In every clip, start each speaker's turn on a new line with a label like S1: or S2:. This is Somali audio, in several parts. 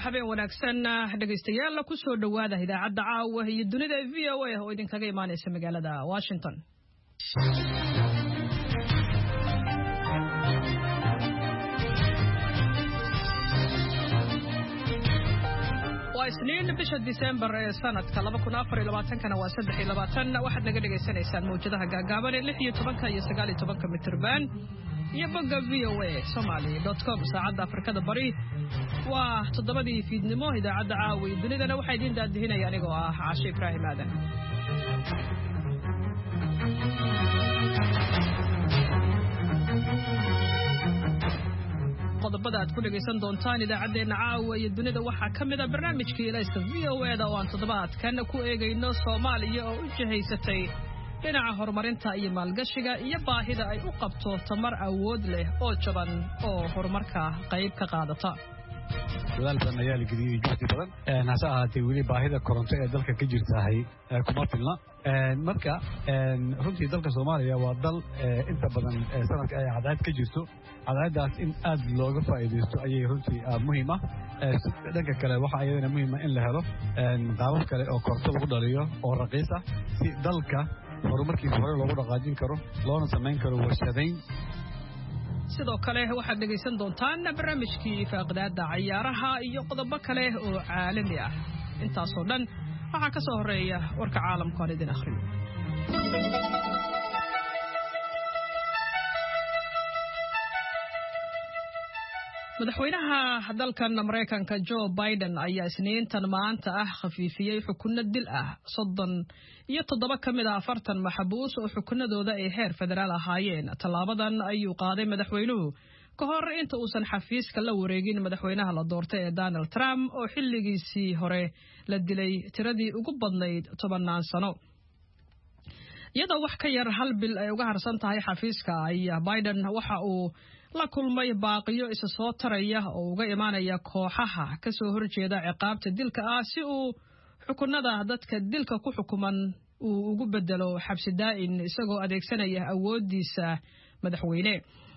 S1: habeen wanaagsan dhageystayaal ku soo dhawaada idaacadda caawa iyo dunida VOA oo idinkaga imaanaysa magaalada Washington. Waa isniin bisha December ee sanadka 2024 kana waa 23 waxaad naga dhageysanaysaan mowjadaha gaagaaban ee 16 iyo 19 mitir baan iyo bogga voasomali.com saacadda Afrikada Bari waa 7:00 fiidnimo idaacadda caawa iyo dunidana waxaa idin daadihinaya anigoo ah Caashe Ibraahim Aadan. qodobada aad ku dhageysan doontaan idaacadeena caawa iyo dunida waxaa kamid ah barnaamijkii ilayska VOA-da oo aan toddobaadkan ku eegayno Soomaaliya oo u jihaysatay dhinaca horumarinta iyo maalgashiga iyo baahida ay u qabto tamar awood leh oo jaban oo horumarka qayb ka qaadata.
S2: dadaal badan ayaa la geliyay juhdi badan hase ahaatee weli baahida koronto ee dalka ka jirtahay kuma filna marka runtii dalka Soomaaliya waa dal inta badan sanadka ay cadaalad ka jirto cadaaladaas in aad looga faa'iideysto ayay runtii muhiim ah dhanka kale waxa ayadana muhiim ah in la helo qaabab kale oo koronto lagu dhaliyo oo raqiis ah si dalka horumarkiisa hore loogu dhaqaajin karo loona samayn karo warshadayn.
S1: sidoo kale waxaad dhageysan doontaan barnaamijkii faaqdaada ciyaaraha iyo qodobo kale oo caalami ah intaas oo dhan waxaa ka soo horeeya warka caalamka oo idin akhriyo. madaxweynaha dalkan Mareykanka Joe Biden ayaa isniintan maanta khafiifiyay xukunno dil ah 37 kamid ah 40 maxbuus oo xukunadooda ay heer federaal ahaayeen. talaabadan ayuu qaaday madaxweynuhu ka hor inta uusan xafiiska la wareegin madaxweynaha la doortay ee Donald Trump oo xilligiisii hore la dilay tiradii ugu badnayd 10 sano. iyadoo wax ka yar hal bil ay uga harsan tahay xafiiska ayaa Biden waxa uu la kulmay baaqiyo isa soo taraya oo uga imaanaya kooxaha ka soo horjeeda ciqaabta dilka si uu xukunada dadka dilka ku xukuman uu ugu bedelo xabsi daa'in isagoo adeegsanaya awoodiisa madaxweyne.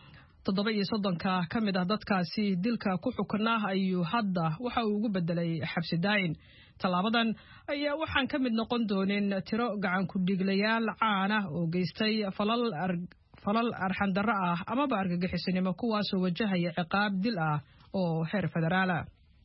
S1: 37 kamid ah dadkaasi dilka ku xukuna ayuu hadda waxa uu ugu bedelay xabsi daa'in. talaabadan ayaa waxaan ka mid noqon doonin tiro gacan ku dhiglayaal caan ah oo geystay falal arxandarro ah amaba argagixisanimo kuwaasoo wajahaya ciqaab dil ah oo heer federaala.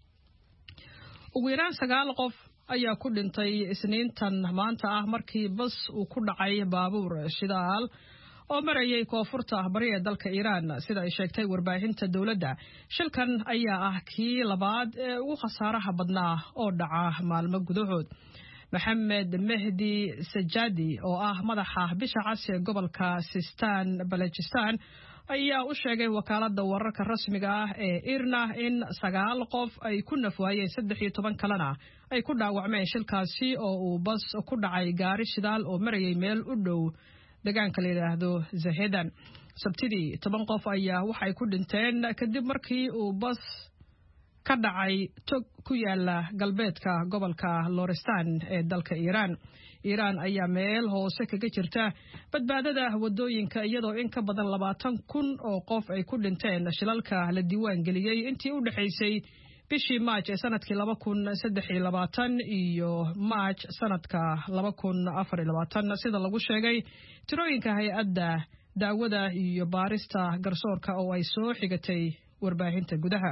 S1: ugu yaraan 9 qof ayaa ku dhintay isniintan maanta markii bas uu ku dhacay baabuur shidaal oo marayay koonfurta bari ee dalka Iiraan sida ay sheegtay warbaahinta dawladda. shilkan ayaa kii labaad ee ugu khasaaraha badnaa oo dhaca maalmo gudahood. Maxamed Mehdi Sajadi oo madaxa bisha cas ee gobolka Sistan Balochistan ayaa u sheegay wakaaladda wararka rasmiga ee IRNA in 9 qof ay ku nafwaayeen 13 kalena ay ku dhaawacmeen shilkaasi oo uu bas ku dhacay gaari shidaal oo marayay meel u dhow deegaanka la yiraahdo Zahedan. Sabtidii 10 qof ayaa waxay ku dhinteen kadib markii uu bas ka dhacay tog ku yaala galbeedka gobolka Lorestan ee dalka Iiraan. Iiraan ayaa meel hoose kaga jirta badbaadada wadooyinka iyadoo in ka badan 20,000 oo qof ay ku dhinteen shilalka la diiwaan geliyay intii u dhaxaysay bishii March ee sanadkii 2023 iyo March sanadka 2024 sida lagu sheegay tirooyinka hay'adda daawada iyo baarista garsoorka oo ay soo xigatay warbaahinta gudaha.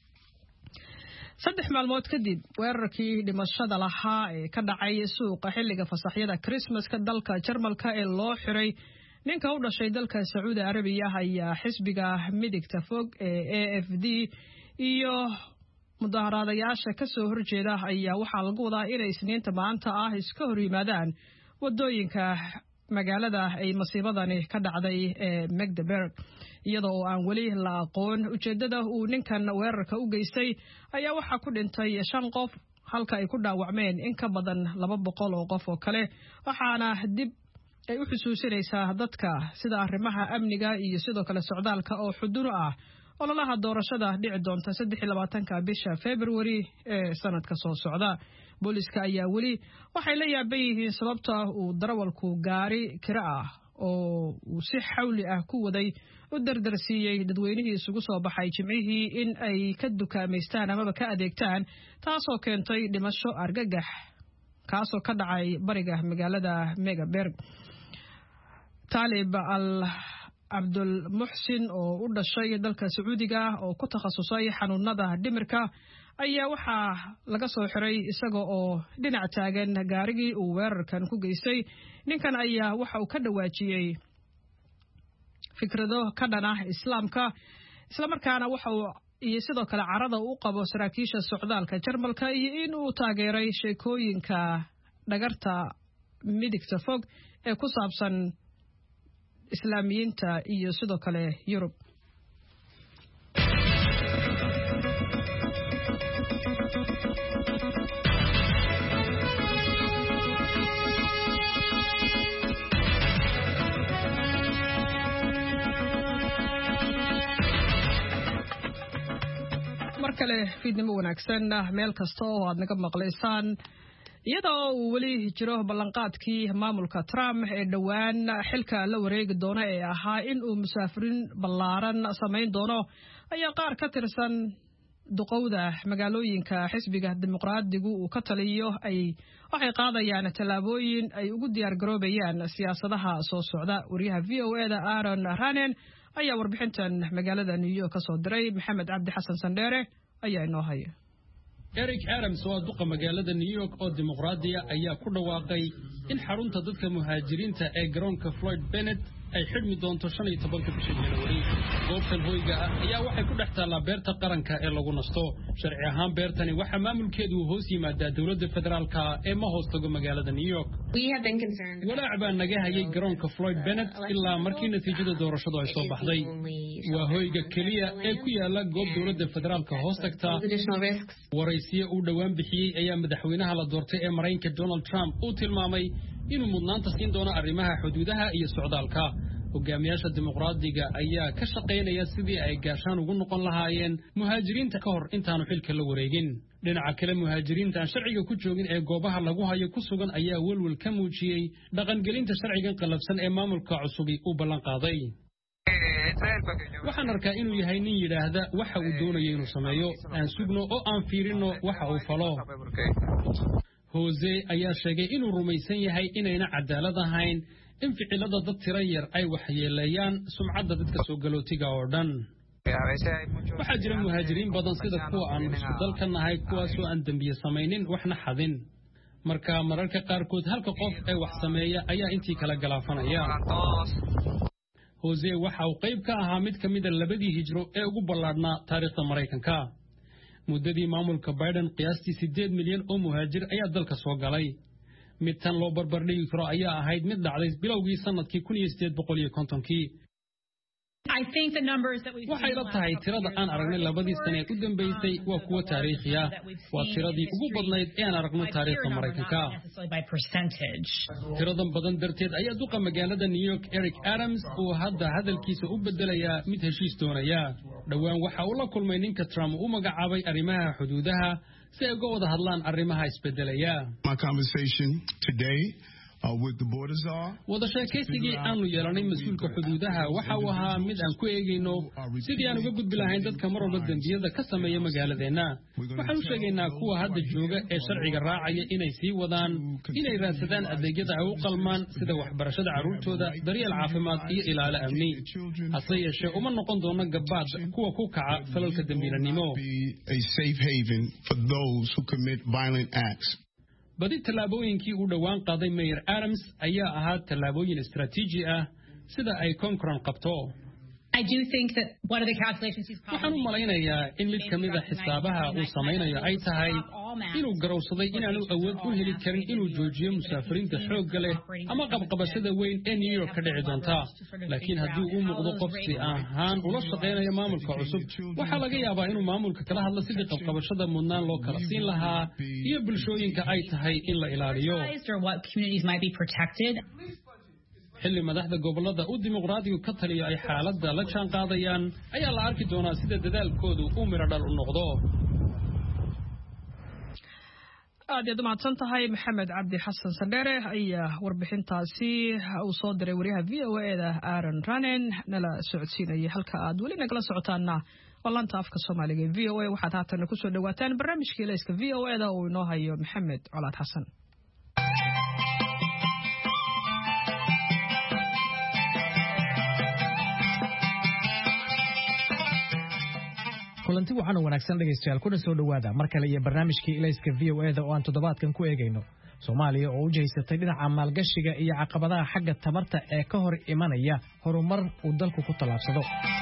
S1: 3 maalmood kadib weerarkii dhimashada lahaa ee ka dhacay suuqa xilliga fasaxyada Christmaska dalka Jarmalka ee loo xiray ninka u dhashay dalka Sacuudi Arabiya ayaa xisbiga midigta fog ee AFD iyo mudaharaadayaasha ka soo horjeeda ayaa waxaa lagu wadaa inay isniinta maanta iska hor yimaadaan wadooyinka magaalada ay masiibadani ka dhacday ee Magdeburg. iyadoo aan weli la aqoon ujeedada uu ninkan weerarka u geystay ayaa waxaa ku dhintay 5 qof halka ay ku dhaawacmeen in ka badan 200 oo qof oo kale. waxaana dib ay u xusuusinaysaa dadka sida arrimaha amniga iyo sidoo kale socdaalka oo xuduud ololaha doorashada dhici doonta 23 bisha February ee sanadka soo socda. booliska ayaa weli waxay la yaaban yihiin sababta uu darawalku gaari kira oo uu si xawli ah ku waday u dardarsiiyey dadweynihii isugu soo baxay jimcihii in ay ka dukaamaystaan amaba ka adeegtaan taasoo keentay dhimasho argagax kaasoo ka dhacay bariga magaalada Megaberg. Talib al Abdul Muhsin oo u dhashay dalka Sacuudiga oo ku takhasusay xanuunada dhimirka ayaa waxaa laga soo xiray isaga oo dhinac taagan gaarigii uu weerarkan ku geystay. Ninkan ayaa waxa uu ka dhawaajiyay fikrado ka dhan ah islaamka isla markaana waxa uu iyo sidoo kale carada u qabo saraakiisha socdaalka Jarmalka iyo in uu taageeray sheekooyinka dhagarta midigta fog ee ku saabsan islaamiyiinta iyo sidoo kale Yurub. markale fiidnimo wanaagsan meel kasta oo aad naga maqlaysaan iyadoo uu weli jiro ballanqaadkii maamulka Trump ee dhawaan xilka la wareegi doona ee ahaa in uu musaafirin ballaaran sameyn doono ayaa qaar ka tirsan duqowda magaalooyinka xisbiga dimuqraadigu uu ka taliyo waxay qaadayaan tallaabooyin ay ugu diyaar garoobayaan siyaasadaha soo socda. wariyaha VOA-da Aaron Ranen ayaa warbixintan magaalada New York ka soo diray. Maxamed Cabdi Xasan Sandheere ayaa inoo haya.
S3: Eric Adams oo duqa magaalada New York oo dimuqraadiya ayaa ku dhawaaqay in xarunta dadka muhaajiriinta ee garoonka Floyd Bennett ay xidhmi doonto 15 bisha January. goobtan hoyga ah ayaa waxay ku dhex taallaa beerta qaranka ee lagu nasto. sharci ahaan beertani waxa maamulkeedu hoos yimaadaa dawladda federaalka ee ma hoos tago magaalada New York. walaac baa naga hayay garoonka Floyd Bennett ilaa markii natiijada doorashadu ay soo baxday. waa hoyga kaliya ee ku yaala goob dawladda federaalka hoos tagta. waraysiyo uu dhawaan bixiyay ayaa madaxweynaha la doortay ee Mareykanka Donald Trump uu tilmaamay inuu mudnaanta siin doono arrimaha xuduudaha iyo socdaalka. hogaamiyaasha dimuqraadiga ayaa ka shaqeynaya sidii ay gaashaan ugu noqon lahaayeen muhaajiriinta ka hor intaanu xilka la wareegin. dhinaca kale muhaajiriinta aan sharciga ku joogin ee goobaha lagu hayo ku sugan ayaa welwel ka muujiyey dhaqangelinta sharcigan qalabsan ee maamulka cusubi uu ballan qaaday. waxaan arkaa inuu yahay nin yidhaahda waxa uu doonayo inuu sameeyo. aan sugno oo aan fiirino waxa uu falo. Jose ayaa sheegay inuu rumaysan yahay inayna cadaalad ahayn in ficilada dad tiro yar ay waxyeeleeyaan sumcadda dadka soo galootiga oo dhan. waxaa jira muhaajiriin badan sida kuwa aan isku dalka nahay kuwaasoo aan dembiye samaynin waxna xadin. marka mararka qaarkood halka qof ee wax sameeya ayaa intii kala galaafanaya. Jose waxa uu qayb ka ahaa mid ka mid ah labadii hijro ee ugu ballaadhnaa taariikhda Mareykanka. muddadii maamulka Biden qiyaastii 8 milyan oo muhaajir ayaa dalka soo galay. mid tan loo barbardhigi karo ayaa ahayd mid dhacday bilowgii sanadkii 1850kii. waxay la tahay tirada aan aragnay labadii sane ee u dambeysay waa kuwa taariikhi ah. waa tiradii ugu badnayd ee aan aragno taariikhda Mareykanka. tiradan badan darteed ayaa duqa magaalada New York Eric Adams uu hadda hadalkiisa u bedelayaa mid heshiis doonaya. dhawaan waxa uu la kulmay ninka Trump uu magacaabay arrimaha xuduudaha si ay uga wada hadlaan arrimaha isbedelaya.
S4: My conversation today with the border czar.
S3: wada sheekaysigii aanu yeelanay mas'uulka xuduudaha waxa uu ahaa mid aan ku eegayno sidii aan uga gudbi lahayn dadka mar walba dembiyada ka sameeya magaaladeena. waxaan u sheegaynaa kuwa hadda jooga ee sharciga raacaya inay sii wadaan inay raadsadaan adeegyada ay u qalmaan sida waxbarashada carruurtooda, daryeel caafimaad iyo ilaalo amni. hase yeeshee uma noqon doono gabaad kuwa ku kaca falalka dembiilanimo.
S4: A safe haven for those who commit violent acts.
S3: badi tallaabooyinkii uu dhawaan qaaday Mayor Adams ayaa ahaa tallaabooyin istiraatiiji ah sida ay Congress qabto. waxaan u malaynayaa in mid ka mid ah xisaabaha uu samaynayo ay tahay inuu garowsaday inaanu awood u heli karin inuu joojiyo musaafiriinta xoogga leh ama qabqabashada weyn ee New York ka dhici doonta. laakiin haddii uu muuqdo qof si ahaan ula shaqeynaya maamulka cusub, waxaa laga yaabaa inuu maamulka kala hadlo sidii qabqabashada mudnaan loo kala siin lahaa iyo bulshooyinka ay tahay in la ilaaliyo. xilli madaxda gobolada uu dimuqraadigu ka taliyo ay xaaladda la jaan qaadayaan ayaa la arki doonaa sida dadaalkoodu uu miro dhal u noqdo.
S1: aad ayaad u mahadsan tahay maxamed cabdi xasan sandheere ayaa warbixintaasi uu soo diray wariyaha VOA-da Aaron Ranen nala socodsiinayay halka aad weli nagala socotaana laanta afka Soomaaliga ee VOA waxaad haatan ku soo dhawaataan barnaamijkii Ilayska VOA-da oo inoo hayo maxamed colaad xasan
S5: kulanti waxaan wanaagsan dhageystayaal kuna soo dhawaada mar kale iyo barnaamijkii Ilayska VOA-da oo aan toddobaadkan ku eegayno Soomaaliya oo u jeesatay dhinaca maalgashiga iyo caqabadaha xagga tamarta ee ka hor imanaya horumar uu dalku ku talaabsado.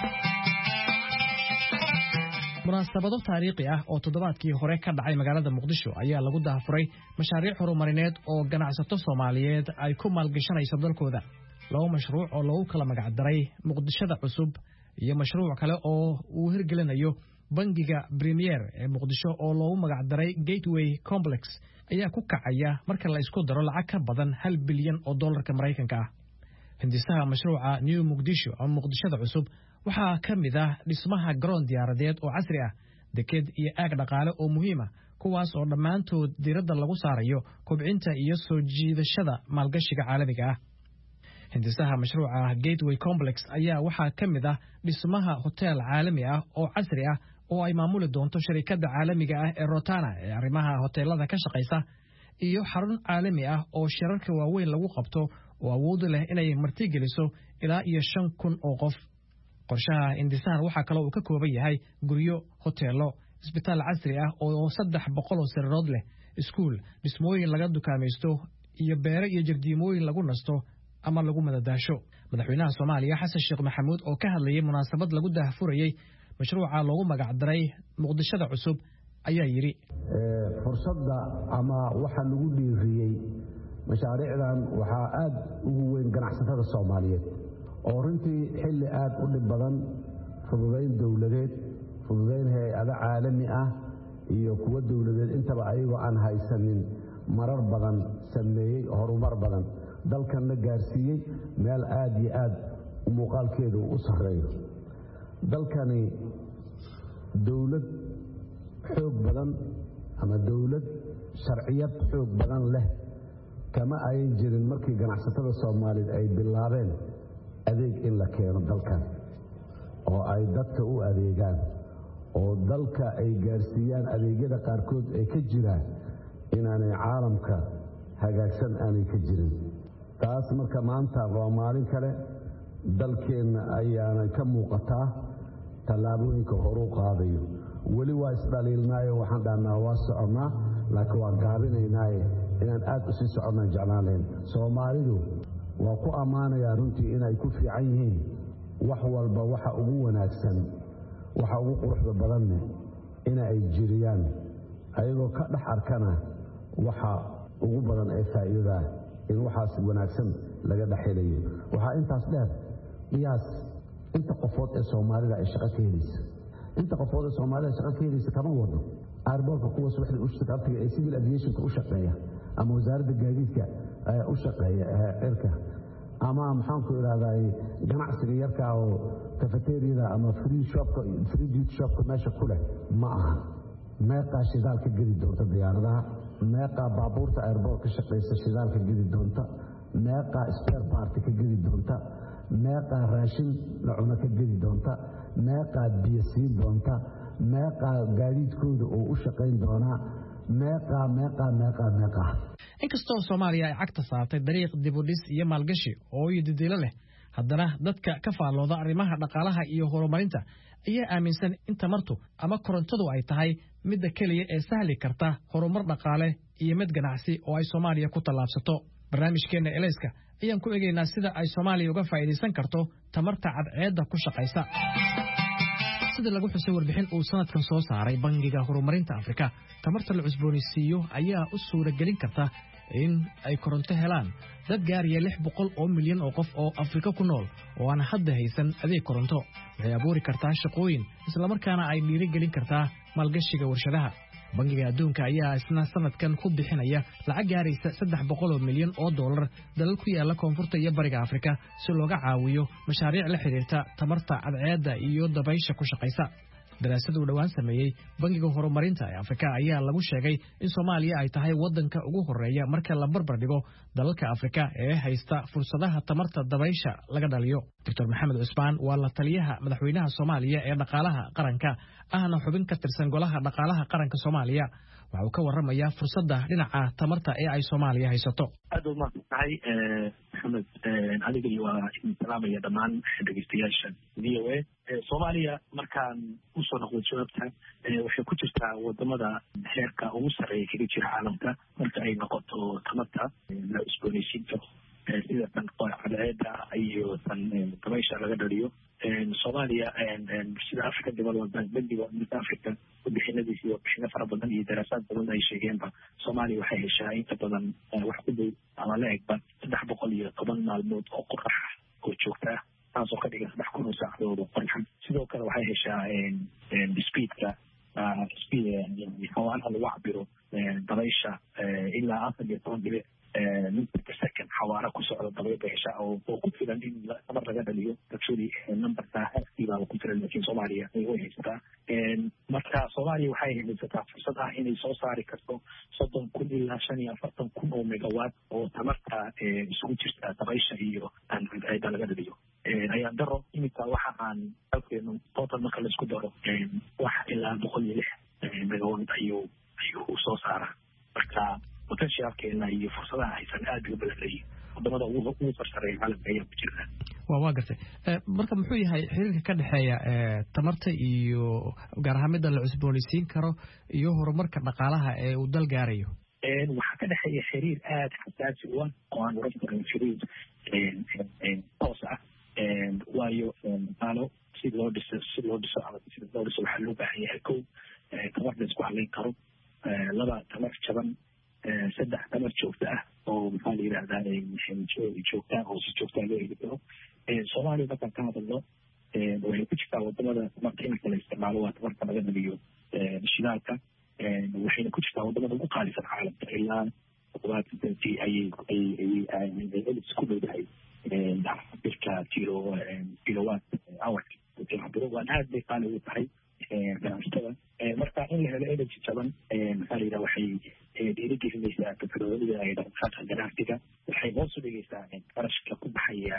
S5: munaasabado taariikhi ah oo toddobaadkii hore ka dhacay magaalada Muqdisho ayaa lagu daafuray mashaariic horumarineed oo ganacsato Soomaaliyeed ay ku maalgashanayso dalkooda. laba mashruuc oo lagu kala magac daray Muqdishada cusub iyo mashruuc kale oo uu hirgelinayo bangiga Premier ee Muqdisho oo loogu magac daray Gateway Complex ayaa ku kacaya marka la isku daro lacag ka badan 1 bilyan oo dollarka Mareykanka ah. hindisaha mashruuca New Muqdisho ama Muqdishada cusub waxaa ka mid ah dhismaha garoon diyaaradeed oo casri ah, deked iyo aag dhaqaale oo muhiim ah, kuwaas oo dhammaantood diiradda lagu saarayo kobcinta iyo soo jiidashada maalgashiga caalamiga ah. hindisaha mashruuca Gateway Complex ayaa waxaa ka mid ah dhismaha hotel caalami ah oo casri ah oo ay maamuli doonto shirkadda caalamiga ah ee Rotana ee arrimaha hoteelada ka shaqeysa iyo xarun caalami ah oo shirarka waaweyn lagu qabto oo awood leh inay martigeliso ilaa iyo 5,000 oo qof. qorshaha hindisahan waxaa kale oo ka kooban yahay guryo, hoteelo, isbitaal casri ah oo 300 oo sariirood leh, iskuul, dhismooyin laga dukaamaysto iyo beero iyo jardiimooyin lagu nasto ama lagu madadaasho. madaxweynaha Soomaaliya Xasan Sheekh Maxamuud oo ka hadlayay munaasabad lagu daahfurayay mashruuca loogu magac daray Muqdishada cusub ayaa yiri
S6: fursadda ama waxa lagu dhiiriyay mashaariicdan waxa aad ugu weyn ganacsatada Soomaaliyeed oo runtii xilli aad u dhib badan fududeyn dawladeed, fududeyn hay'ado caalami ah iyo kuwa dawladeed intaba ayagoo aan haysanin marar badan sameeyay horumar badan dalkan la gaarsiiyay meel aad iyo aad muuqaalkeedu u sareeyo. dalkani dawlad xoog badan ama dawlad sharciyad xoog badan leh kama ay jirin markii ganacsatada Soomaaliyeed ay bilaabeen adeeg in la keeno dalkan oo ay dadka u adeegaan oo dalka ay gaarsiiyaan adeegyada qaarkood ay ka jiraan inaanay caalamka hagaagsan aanay ka jirin. taas marka maanta waa maalin kale dalkeena ayaana ka muuqataa tallaabooyinka horu qaadayo. weli waa isdhaliilnaayo waxaan dhahnaa waa soconaa laakiin waa gaabinaynaaye inaan aad u sii soconaan jeclaanayn. Soomaalidu waa ku ammaanayaa runtii inay ku fiican yihiin wax walba waxa ugu wanaagsan, waxa ugu quruxda badanne ina ay jiriyaan ayagoo ka dhex arkana waxa ugu badan ee faa'iidada in waxaas wanaagsan laga dhaxelayo. waxaa intaas dheer qiyaas inta qofood ee Soomaalida ay shaqo ka helayso, inta qofood ee Soomaalida shaqo ka helayso kama wado airportka kuwa subaxdii u shaqeeya ee civil aviation u shaqeeya ama wasaaradda gaadiidka u shaqeeya cirka ama maxaan ku iraahdaa ganacsiga yarka oo cafeteriada ama free duty shop meesha ku leh ma aha. meeqa shidaalka geli doonta diyaaradaha, meeqa baabuurta airport ka shaqeysa shidaalka geli doonta, meeqa spare part ka geli doonta, meeqa raashin la cuno ka geli doonta, meeqa biyo siin doonta, meeqa gaadiidkooda oo u shaqeyn doona, meeqa.
S5: inkastoo Soomaaliya ay cagta saartay dariiq dib u dhis iyo maalgashi oo yididiilo leh, haddana dadka ka faallooda arrimaha dhaqaalaha iyo horumarinta ayaa aaminsan in tamartu ama korontadu ay tahay midda kaliya ee sahli karta horumar dhaqaale iyo mid ganacsi oo ay Soomaaliya ku tallaabsato. barnaamijkeena Ilayska ayaan ku eegaynaa sida ay Soomaaliya uga faa'iideysan karto tamarta cadceedda ku shaqeysa. sida lagu xusay warbixin uu sanadkan soo saaray Bangiga Horumarinta Afrika, tamarta la cusboonaysiiyo ayaa u suuragelin karta in ay koronto helaan dad gaaraya 600 oo milyan oo qof oo Afrika ku nool oo aan hadda haysan adeeg koronto. waxay abuuri kartaa shaqooyin isla markaana ay dhiirigelin kartaa maalgashiga warshadaha. Bangiga Adduunka ayaa isna sanadkan ku bixinaya lacag gaaraysa 300 milyan oo dollar dalal ku yaala koonfurta iyo bariga Afrika si looga caawiyo mashaariic la xiriirta tamarta cadceedda iyo dabaysha ku shaqeysa. daraasad uu dhowaan sameeyey bangiga horumarinta ee Afrika ayaa lagu sheegay in Soomaaliya ay tahay wadanka ugu horeeya marka la barbar dhigo dalalka Afrika ee haysta fursadaha tamarta dabaysha laga dhaliyo. Dr. Maxamed Cusmaan waa la taliyaha madaxweynaha Soomaaliya ee dhaqaalaha qaranka ahna xubin ka tirsan golaha dhaqaalaha qaranka Soomaaliya. waxa uu ka warramayaa fursadda dhinaca tamarta ee ay Soomaaliya haysato.
S7: aad u mahadsantahay Maxamed, adiga iyo salaamaya dhammaan dhageystayaasha VOA. Soomaaliya markaan u soo noqdo jawaabta waxay ku jirtaa wadamada heerka ugu sarreeya kaga jira caalamka marka ay noqoto tamarta la cusboonaysiinta sida tan cadceeda iyo tan dabaysha laga dhaliyo. Soomaaliya sida African Development Bank bangiga Midda Africa warbixinadiisa iyo warbixino fara badan iyo daraasaad badan ay sheegeenba Soomaaliya waxay heshaa inta badan wax ku dhow ama la egba 310 maalmood oo qorax oo joogta taasoo ka dhigan 3,000 saacadood oo qorax. Sidoo kale waxay heshaa speedka xawaaraha lagu cabiro dabaysha ilaa 14 meter per second xawaara ku socda dabayda hesha oo ku filan in tamar laga dhaliyo. Actually numberka halkiiba ku filan laakiin Soomaaliya ay u haysataa. Marka Soomaaliya waxay haysataa fursad ah inay soo saari karto 30,000 ilaa 45,000 oo megawatt oo tamarta isugu jirta dabaysha iyo cadceeda laga dhaliyo. ayaan daro imika waxa aan halkeenu total marka la isku daro wax ilaa 106 megawatt ayuu soo saaraa. Marka potentialkeena iyo fursadaha haysan aad u badan leeyihiin wadamada ugu sarreeya caalamka ayaa ku jira.
S5: waa gartay marka muxuu yahay xiriirka ka dhaxeeya tamarta iyo gaar ahaan midda la cusboonaysiin karo iyo horumarka dhaqaalaha ee uu dal gaarayo?
S7: waxaa ka dhaxeeya xiriir aad xasaasi u ah oo aan oran karin xiriir toos ah. waayo dhaqaalo si loo dhiso waxaa loo baahan yahay kow tamar la isku halayn karo, 2 tamar jaban, 3 tamar joogta ah oo maxaa la yidhahdaa joogta oo si joogtaa loo heli karo. Soomaaliya markaan ka hadalno waxay ku jirtaa wadamada tamarta imika la isticmaalo waa tamarta laga dhaliyo shidaalka, waxayna ku jirtaa wadamada ugu qaalisan caalamka ilaa 70 ayay ku dhowdahay birka kilowatt hour waan aad bay qaali ugu tahay ganacsatada. marka in la helo energy jaban maxaa la yidhaha waxay dhiirigelinaysaa teknolojiyada ay dhaqdhaqaaqa ganacsiga, waxay hoos u dhigaysaa qarashka ku baxaya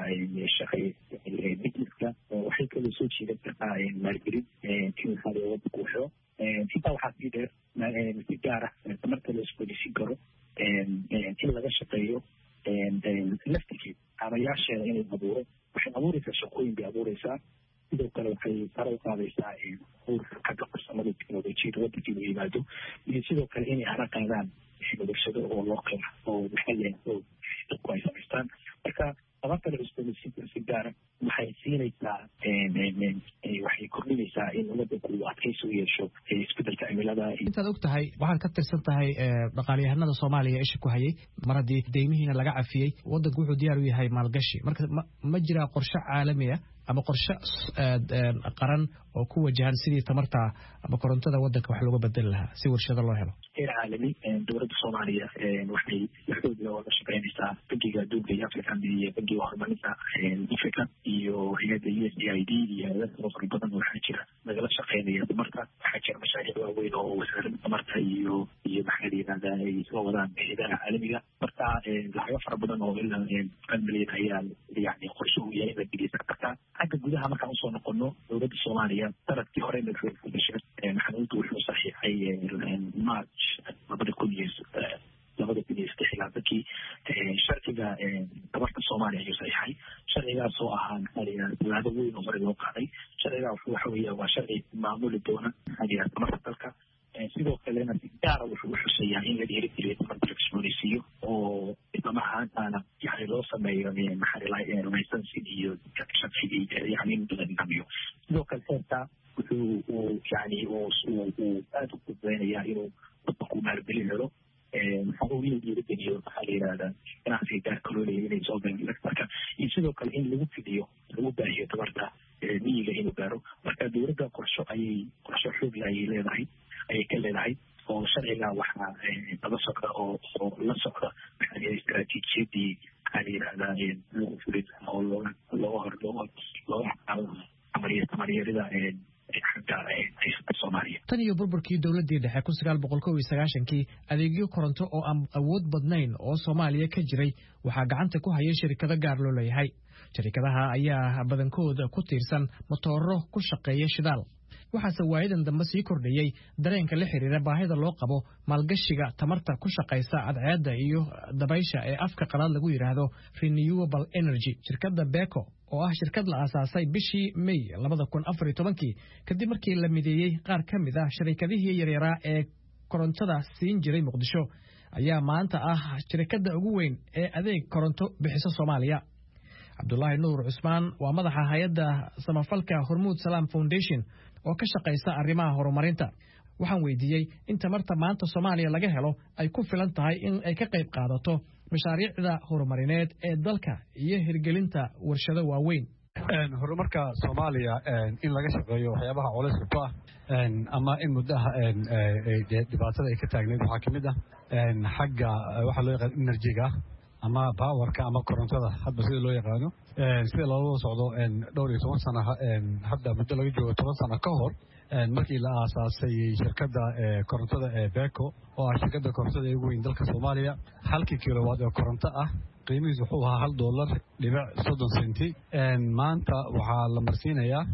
S7: businesska, waxay kaloo soo jiidan kartaa maalgelin in maxaa la wadanku u helo. intaa waxaa sii dheer si gaar ah tamarta la isboonaysiin karo in laga shaqeeyo laftigeed abayaasheeda inay abuuro, waxay abuuraysaa shaqooyin bay abuuraysaa. sidoo kale waxay sare u qaadaysaa xagga farsamada teknolojiyada wadankiinu yimaado, iyo sidoo kale inay hara qaadaan warshado oo loo qeex oo maxalli ah oo dadku ay samaystaan. marka tamarta la cusboonaysiinta si gaara waxay siinaysaa waxay kordhinaysaa in wadanku uu adkaysi u yeesho isbedelka cimilada.
S5: intaad og tahay waxaad ka tirsan tahay dhaqaalyahanada Soomaaliya isha ku hayay mar haddii deymihiina laga cafiyey wadanku wuxuu diyaar u yahay maalgashi. marka ma jiraa qorshe caalami ah ama qorshe qaran oo ku wajahan sidii tamarta ama korontada wadanka wax looga bedeli lahaa si warshado loo helo?
S7: heer caalami dowladda Soomaaliya waxay xoogga wada shaqeynaysaa bangiga adduunka iyo African iyo bangiga horumarinta Africa iyo hay'adda USAID iyo hay'ado fara badan waxaa jira nagala shaqeynaya tamarta. waxaa jira mashaariic waaweyn oo wasaaradda tamarta iyo maxaa la yidhahdaa ay soo wadaan hay'adaha caalamiga. marka lacago fara badan oo ilaa 1 milyan ayaa yani qorshe u yahay in la geliyo kartaa. xagga gudaha markaan usoo noqono dowladda Soomaaliya sanadkii hore maxamuudku wuxuu saxiixay March 2016 sharciga tamarta Soomaaliya ayuu saxiixay. sharcigaas oo ahaa tallaabo weyn oo hore loo qaaday. sharcigaa waxa weeye waa sharci maamuli doona tamarta dalka. sidoo kalena si gaara wuxuu xuseeyaa in la dhiirigeliyo tamarta la cusboonaysiiyo oo isla markaana yani loo sameeyo licensing iyo sharcigii yani in la nidaamiyo. sidoo kale heerka wuxuu yani aad u fududeynayaa inuu wadanku maalgelin helo. maxaa in la dhiirigeliyo maxaa la yidhahdaa ganacsiga gaarka loo leeyahay inay soo galaan marka, iyo sidoo kale in lagu fidiyo lagu baahiyo tamarta miyiga inuu gaaro. marka dowladda qorshe xoog leh ayay ka leedahay oo sharciga waxaa daba socda oo la socda maxaa la istaraatiijiyadii maxaa la yidhahdaa lagu fulin oo looga tamaryarida Soomaaliya.
S5: Tan iyo burburkii dowladii dhexe 1991 adeegyo koronto oo aan awood badnayn oo Soomaaliya ka jiray waxaa gacanta ku hayay shirkado gaar loo leeyahay. Shirkadaha ayaa badankooda ku tiirsan matooro ku shaqeeya shidaal. waxaase waayadan dambe sii kordhayay dareenka la xiriira baahida loo qabo maalgashiga tamarta ku shaqaysa cadceedda iyo dabaysha ee afka qalaad lagu yiraahdo renewable energy. Shirkadda Beko oo ah shirkad la aasaasay bishii May 2014 kadib markii la mideeyay qaar ka mid ah shirkadihii yaryar ee korontada siin jiray Muqdisho ayaa maanta ah shirkadda ugu weyn ee adeeg koronto bixisa Soomaaliya. Abdullahi Nuur Cusmaan waa madaxa hay'adda samafalka Hormuud Salaam Foundation oo ka shaqeysa arrimaha horumarinta. Waxaan weydiiyay in tamarta maanta Soomaaliya laga helo ay ku filan tahay in ay ka qayb qaadato mashaariicda horumarineed ee dalka iyo hirgelinta warshado waaweyn.
S2: horumarka Soomaaliya in laga shaqeeyo waxyaabaha culayska ku ah ama in muddaha dhibaatada ay ka taagneed waxaa kamid ah xagga waxa loo yaqaan energy-ga ama powerka ama korontada hadba sida loo yaqaano sida loo socdo dhowr iyo 10 sano hadda muddo laga joogo 10 sano ka hor markii la aasaasay shirkadda korontada ee Beko oo ah shirkadda korontada ee ugu weyn dalka Soomaaliya halkii kilowatt oo koronto ah qiimihiisu wuxuu ahaa $1.30 maanta waxaa la marsiinayaa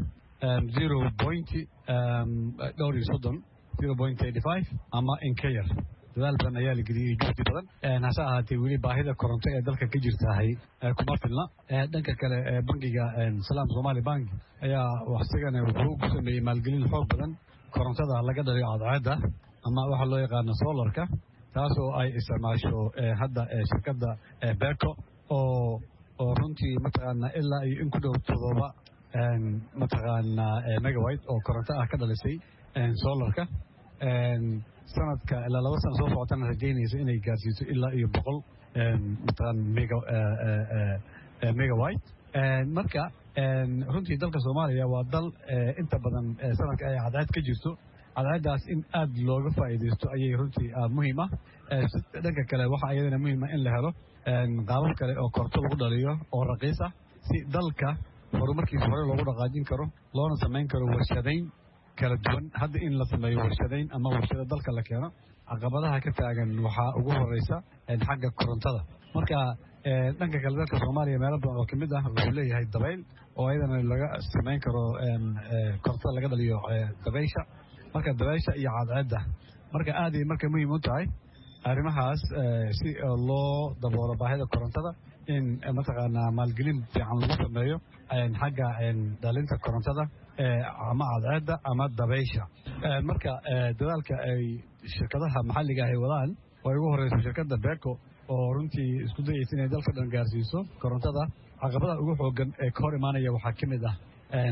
S2: 0.35 ama in ka yar dadaal badan ayaa la geliyay juhdi badan hase ahaatee weli baahida koronto ee dalka ka jirtahay kuma filna dhanka kale bangiga Salaam Somali Bank ayaa waxsigana wuxuu ku sameeyay maalgelin xoog badan korontada laga dhaliyo cadceedda ama waxa loo yaqaan solarka taasoo ay isticmaasho hadda shirkadda Beko oo runtii mataqaana ilaa iyo in ku dhow 7 mataqaana megawatt oo koronto ah ka dhalisay solarka sanadka ilaa 2 sano soo socotana rajaynaysa inay gaarsiiso ilaa iyo 100 megawatt marka runtii dalka Soomaaliya waa dal inta badan sanadka ay cadceed ka jirto cadceeddaas in aad looga faa'iideysto ayay runtii muhiim ah dhanka kale waxa ayadana muhiim ah in la helo qaabab kale oo koronto lagu dhaliyo oo raqiis ah si dalka horumarkiisa hore loogu dhaqaajin karo loona samayn karo warshadayn kala duwan hadda in la sameeyo warshadayn ama warshado dalka la keeno caqabadaha ka taagan waxaa ugu horeysa xagga korontada marka dhanka kale dalka Soomaaliya meelo badan oo kamid ah wuxuu leeyahay dabayl oo ayadana laga samayn karo korontada laga dhaliyo dabaysha marka dabaysha iyo cadceedda marka aad ay marka muhiim u tahay arrimahaas si loo daboolo baahida korontada in mataqaana maalgelin fiican lagu sameeyo xagga dhalinta korontada ama cadceedda ama dabaysha marka dadaalka ay shirkadaha maxalliga ah ay wadaan oo ugu horeyso shirkadda Beko oo runtii isku dayaysa inay dalka dhan gaarsiiso korontada caqabadaha ugu xoogan ee ka hor imaanaya waxaa kamid ah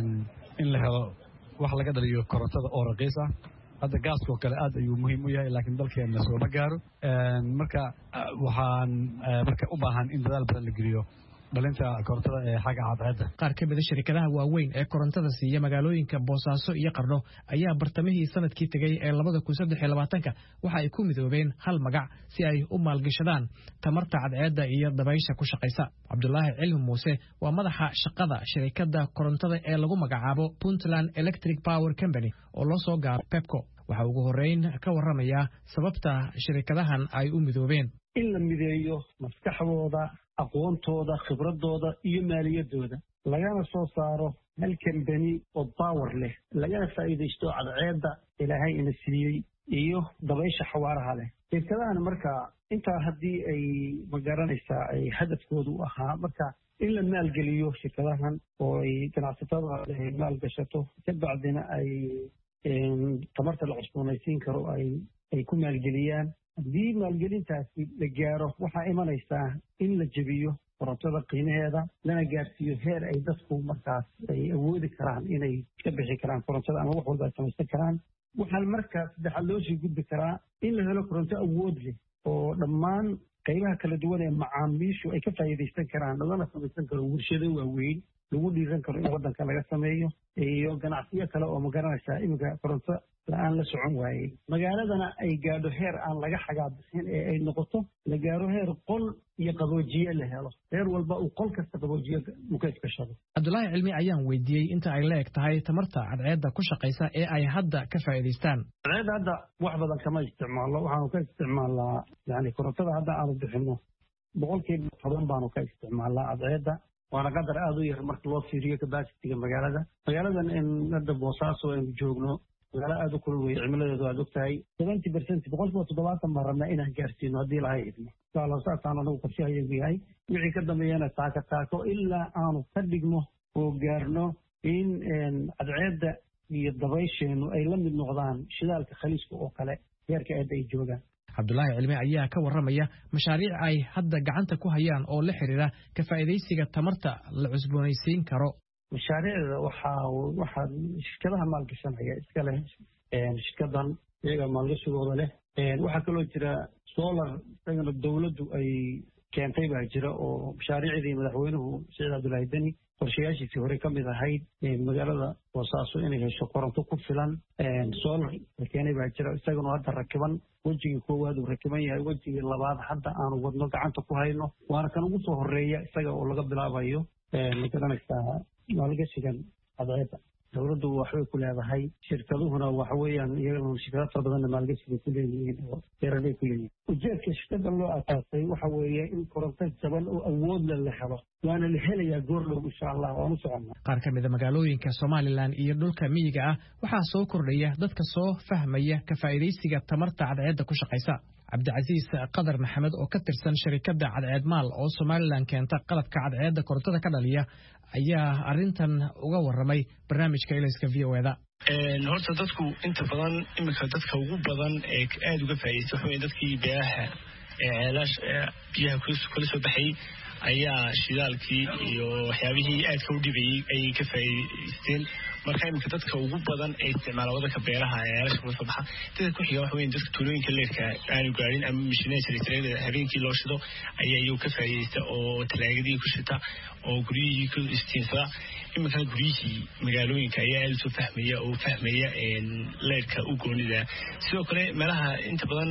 S2: in la helo wax laga dhaliyo korontada oo raqiis ah hadda gaaska oo kale aad ayuu muhiim u yahay laakiin dalkeena soo ma gaaro marka waxaan marka u baahan in dadaal badan la geliyo dhalinta korontada ee xagga cadceedda.
S5: Qaar ka mid ah shirkadaha waaweyn ee korontada siiya magaalooyinka Boosaaso iyo Qardho ayaa bartamihii sanadkii tagay ee 2023 waxa ay ku midoobeen hal magac si ay u maalgashadaan tamarta cadceedda iyo dabaysha ku shaqeysa. Cabdullaahi Cilmi Muuse waa madaxa shaqada shirkadda korontada ee lagu magacaabo Puntland Electric Power Company oo loo soo gaaro Pepco. waxa ugu horeyn ka waramaya sababta shirkadahan ay u midoobeen
S8: in la mideeyo maskaxdooda aqoontooda khibradooda iyo maaliyadooda lagana soo saaro hal company oo power leh lagana faa'iideysto cadceedda ilaahay ina siiyay iyo dabaysha xawaaraha leh shirkadahan marka inta hadii ay magaranaysaa ay hadafkoodu ahaa marka in la maalgeliyo shirkadahan oo ay ganacsatada maalgashato ka bacdina ay tamarta la cusboonaysiin karo ay ku maalgeliyaan haddii maalgelintaasi la gaaro waxaa imanaysaa in la jebiyo korontada qiimaheeda lana gaarsiiyo heer ay dadku markaas ay awoodi karaan inay ka bixi karaan korontada ama wax walba ay samaysan karaan waxaan markaas saddexaad loo sii gudbi karaa in la helo koronto awood leh oo dhammaan qaybaha kala duwan ee macaamiishu ay ka faa'iidaysan karaan lagana samaysan karo warshado waaweyn lagu dhiiran karo in waddanka laga sameeyo iyo ganacsiyo kale oo magaranaysaa iminka koronto la-aan la socon waayey magaaladana ay gaadho heer aan laga xagaabixin ee ay noqoto la gaaro heer qol iyo qaboojiye la helo heer walba uu qol kasta qaboojiye mukeed ka shado
S5: cabdulaahi cilmi ayaan weydiiyey inta ay la eg tahay tamarta cadceedda ku shaqaysa ee ay hadda ka faa'iidaystaan
S8: cadceedda hadda wax badan kama isticmaalno waxaanu ka isticmaalnaa yani korontada hadda aanu bixino 10% baanu ka isticmaalnaa cadceedda waana qadar aad u yar marka loo fiiriyo capacity-ga magaaladan in hadda boosaaso aynu joogno magaalo aad u kulul weeye cimiladeedu aad ogtahay 70% 70% baan rabnaa inaan gaarsiino haddii lahay idmo saasaan anagu qorshahayagu yahay wixii ka dambeeyana taako ilaa aanu ka dhigno oo gaarno in cadceedda iyo dabaysheenu ay la mid noqdaan shidaalka khaliiska oo kale heerka aad ay joogaan
S5: cabdulaahi cilmi ayaa ka warramaya mashaariic ay hadda gacanta ku hayaan oo la xiriira ka faa'iidaysiga tamarta la cusboonaysiin karo
S8: mashaariicda waxaa shirkadaha maalgashanaya iska leh shirkadan iyaga maalgashigooda leh waxaa kaloo jira solar isagana dowladdu ay keentay baa jira oo mashaariicdii madaxweynuhu Saciid Cabdulaahi Deni qorshayaashiisii hore ka mid ahayd magaalada boosaaso inay hesho koronto ku filan solar keenay baa jira isagana hadda rakiban wejigii koowaad uu rakiban yahay wejigii labaad hadda aanu wadno gacanta ku hayno waana kan ugu soo horeeya isaga oo laga bilaabayo magaranaysaa maalgashigan cadceedda dowladdu waxbay ku leedahay shirkaduhuna waxa weeyaan iyagana shirkado fara badanna maalgashiga ku leeyihiin oo beeraley ku leeyihiin ujeedka shirkada loo asaasay waxa weeye in koronto jaban oo awoodla la helo waana la helayaa goordhow insha allah waan u soconnaa
S5: qaar ka mida magaalooyinka somalilan iyo dhulka miyiga ah waxaa soo kordhaya dadka soo fahmaya ka faa'iidaysiga tamarta cadceedda ku shaqaysa cabdicasiis qadar maxamed oo ka tirsan shirkadda cadceed maal oo somalilan keenta qalabka cadceedda korontada ka dhaliya ayaa arrintan uga warramay barnaamijka ilayska VOAda
S9: horta dadku inta badan iminka dadka ugu badan ee aad uga faa'iideysta waxa weeye dadkii beeraha ceelaash biyaha kula soo baxay ayaa shidaalkii iyo waxyaabihii aadka u dhibayay ayay ka faa'iideysteen marka iminka dadka ugu badan ee isticmaala wadanka beeraha ceelaash kula soo baxa dadka ku xiga waxa weeye dadka tuulooyinka leerka aanu gaarin ama mishineeda habeenkii loo shido ayaa iyagu ka faa'iideysta oo talaagadii ku shita oo guryihii ku istiinsada iminka guryihii magaalooyinka ayaa aad u fahmaya leerka u goonida sidoo kale meelaha inta badan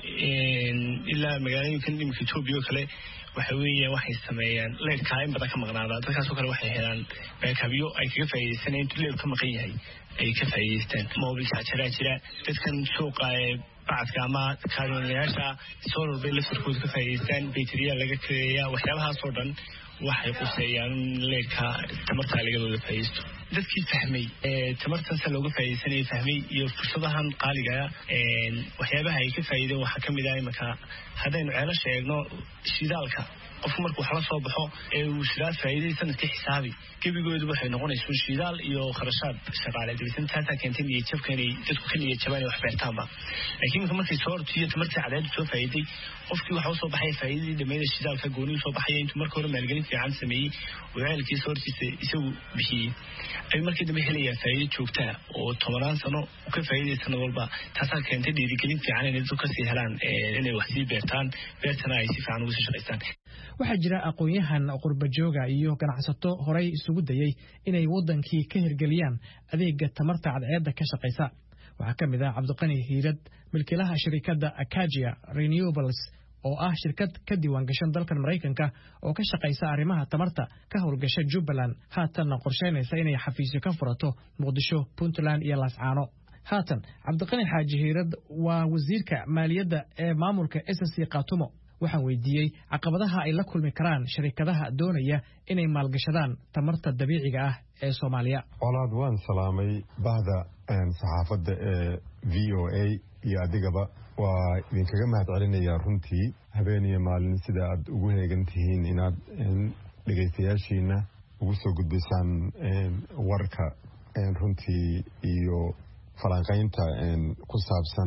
S9: ilaa magaalooyinka iminka Ethiopia oo kale waxa weeye waxay sameeyaan leerka in badan ka maqnaada dadkaas oo kale waxay helaan baakabyo ay kaga faa'iideysanayaan intuu leer ka maqan yahay ay ka faa'iideystaan mobil jira dadkan suuqa bacadka ama kaadinayaasha solar bay la sirkooda ka faa'iideystaan bayteriya laga kareeyaa waxyaabahaas oo dhan waxay quseeyaan leerka tamarta lagadooda faa'iideysto dadkii fahmay tamartan sa looga faa'iideysanayay fahmay iyo fursadahan qaaliga waxyaabaha ay ka faa'iideen waxaa ka mid ah imanka haddaynu ceelasha eegno shidaalka qofku markuu wax la soo baxo ee uu shidaal faa'iiday sanadkii xisaabi gebigoodu waxay noqonaysaa shidaal iyo kharashaad shaqaale dibsan taasa keentay iyo jabka inay dadku ka niyad jabaan wax beertaanba laakiin markay soo hortiyo tamartii cadceed soo faa'iiday qofkii waxa soo baxay faa'iidadii dhameeyay shidaalka gooni soo baxay intuu markii hore maalgelin fiican sameeyay waalkii soo hortiisa isagu bixiyay ay markii dambe helayaan faa'iido joogta oo 10 sano ka faa'iideysan walba taasa keentay dhiirigelin fiican inay dadku ka sii helaan inay wax sii beertaan beertana ay si fiican ugu shaqeystaan
S5: waxaa jira aqoon-yahan qurba jooga iyo ganacsato horay isugu dayay inay wadankii ka hirgeliyaan adeega tamarta cadceedda ka shaqaysa waxaa ka mid ah Cabdiqani Hiirad milkiilaha shirkadda Akagia Renewables oo ah shirkad ka diiwaan gashan dalkan Mareykanka oo ka shaqaysa arrimaha tamarta ka howlgasha Jubbaland haatan qorsheynaysa inay xafiisyo ka furato Muqdisho, Puntland iyo Laascaano haatan Cabdiqani Xaaji Hiirad waa wasiirka maaliyadda ee maamulka SSC Qaatumo waxaan weydiiyey caqabadaha ay la kulmi karaan shirkadaha doonaya inay maalgashadaan tamarta dabiiciga ah ee Soomaaliya.
S10: Walaad waan salaamay bahda saxaafadda ee VOA iyo adigaba waa idinkaga mahadcelinayaa runtii habeen iyo maalin sida aad ugu heegan tihiin inaad dhegaystayaashiina ugu soo gudbisaan warka runtii iyo falanqaynta ku saabsan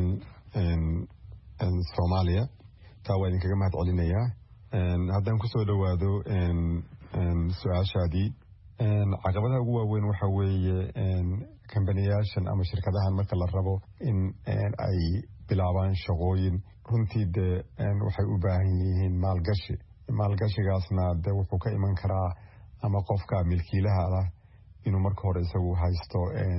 S10: Soomaaliya taa waa idinkaga mahadcelinayaa haddaan ku soo dhowaado su-aashaadii caqabadaha ugu waaweyn waxa weeye kambaniyaashan ama shirkadahan marka la rabo in ay bilaabaan shaqooyin runtii dee waxay u baahan yihiin maalgashigaasna de wuxuu ka iman karaa ama qofka milkiilaha ah inuu marka hore isagu haysto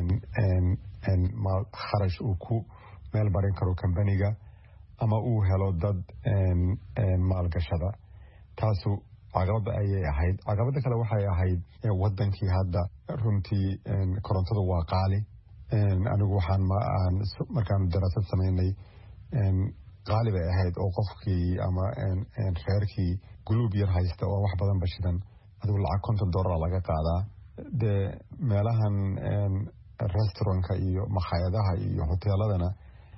S10: kharash uu ku meel marin karo kambaniga ama uu helo dad maalgashada. taasu caqabada ayay ahayd. caqabada kale waxay ahayd wadankii hadda runtii korontada waa qaali. anigu waxaan markaan daraasad samaynay qaali bay ahayd oo qofkii ama reerkii guluub yar haysta oo wax badan bashidan adigu lacag $50 laga qaadaa. dee meelahan restaurantka iyo makhaayadaha iyo hoteeladana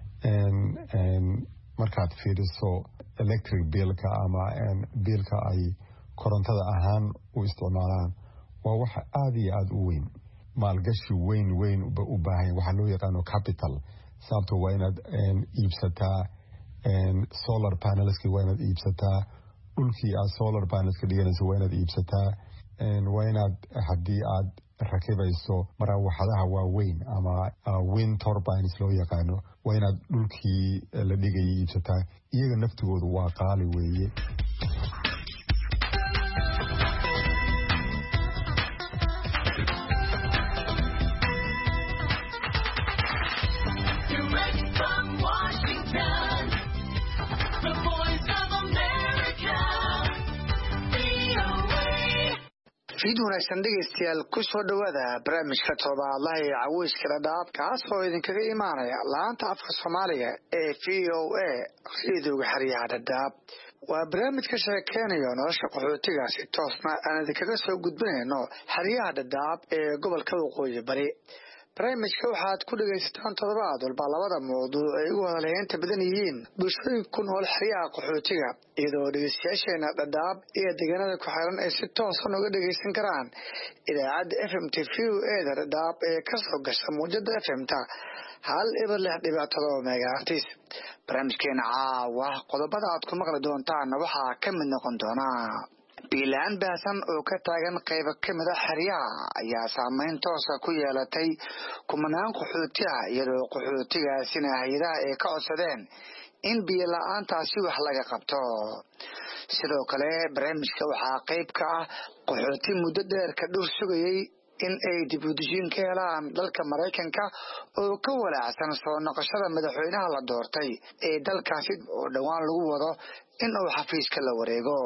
S10: markaad fiiriso electric billka ama billka ay korontada ahaan u isticmaalaan waa wax aad iyo aad u weyn. maalgashi weyn u baahan waxaa loo yaqaano capital. sababto waa inaad iibsataa solar panelski, waa inaad iibsataa dhulkii aad solar panelska dhiganayso, waa inaad iibsataa, waa inaad haddii aad rakibayso maraawaxadaha waaweyn ama wind turbines loo yaqaano, waa inaad dhulkii la dhigayay iibsataa. iyaga naftigoodu waa qaali weeye.
S11: fiid wanaagsan dhegaystayaal ku soo dhowaada barnaamijka toddobaadlaha ee caweyska dhadhaab kaas oo idinkaga imaanaya laanta afka soomaaliga ee VOA radiyoga xeryaha dhadhaab. waa barnaamij ka sheekeynayo nolosha qaxootiga si toosna aan idinkaga soo gudbinayno xeryaha dhadhaab ee gobolka waqooyi bari. barnaamijka waxaad ku dhagaysataan toddobaad walba labada mawduuc ay ugu hadalheynta badan yihiin bulshooyinka ku nool xeryaha qaxootiga, iyadoo dhegeystayaasheena dhadhaab iyo deegaanada ku xiran ay si toosan uga dhagaysan karaan idaacadda FMT VOA-da dhadhaab ee ka soo gasha muujada FMta 106.7 megahertz. barnaamijkeena caawa qodobada aad ku maqli doontaan waxaa ka mid noqon doona biilaan baasan oo ka taagan qaybo ka mid ah xeryaha ayaa saameyn toosa ku yeelatay kumanaan qaxooti ah, iyadoo qaxootigaasina hay'adaha ay ka codsadeen in biyo la'aantaasi wax laga qabto. sidoo kale barnaamijka waxaa qayb ka ah qaxooti muddo dheer ka dhul sugayay in ay dib u dejin ka helaan dalka Mareykanka oo ka walaacsan soo noqoshada madaxweynaha la doortay ee dalkaasi oo dhawaan lagu wado in uu xafiiska la wareego.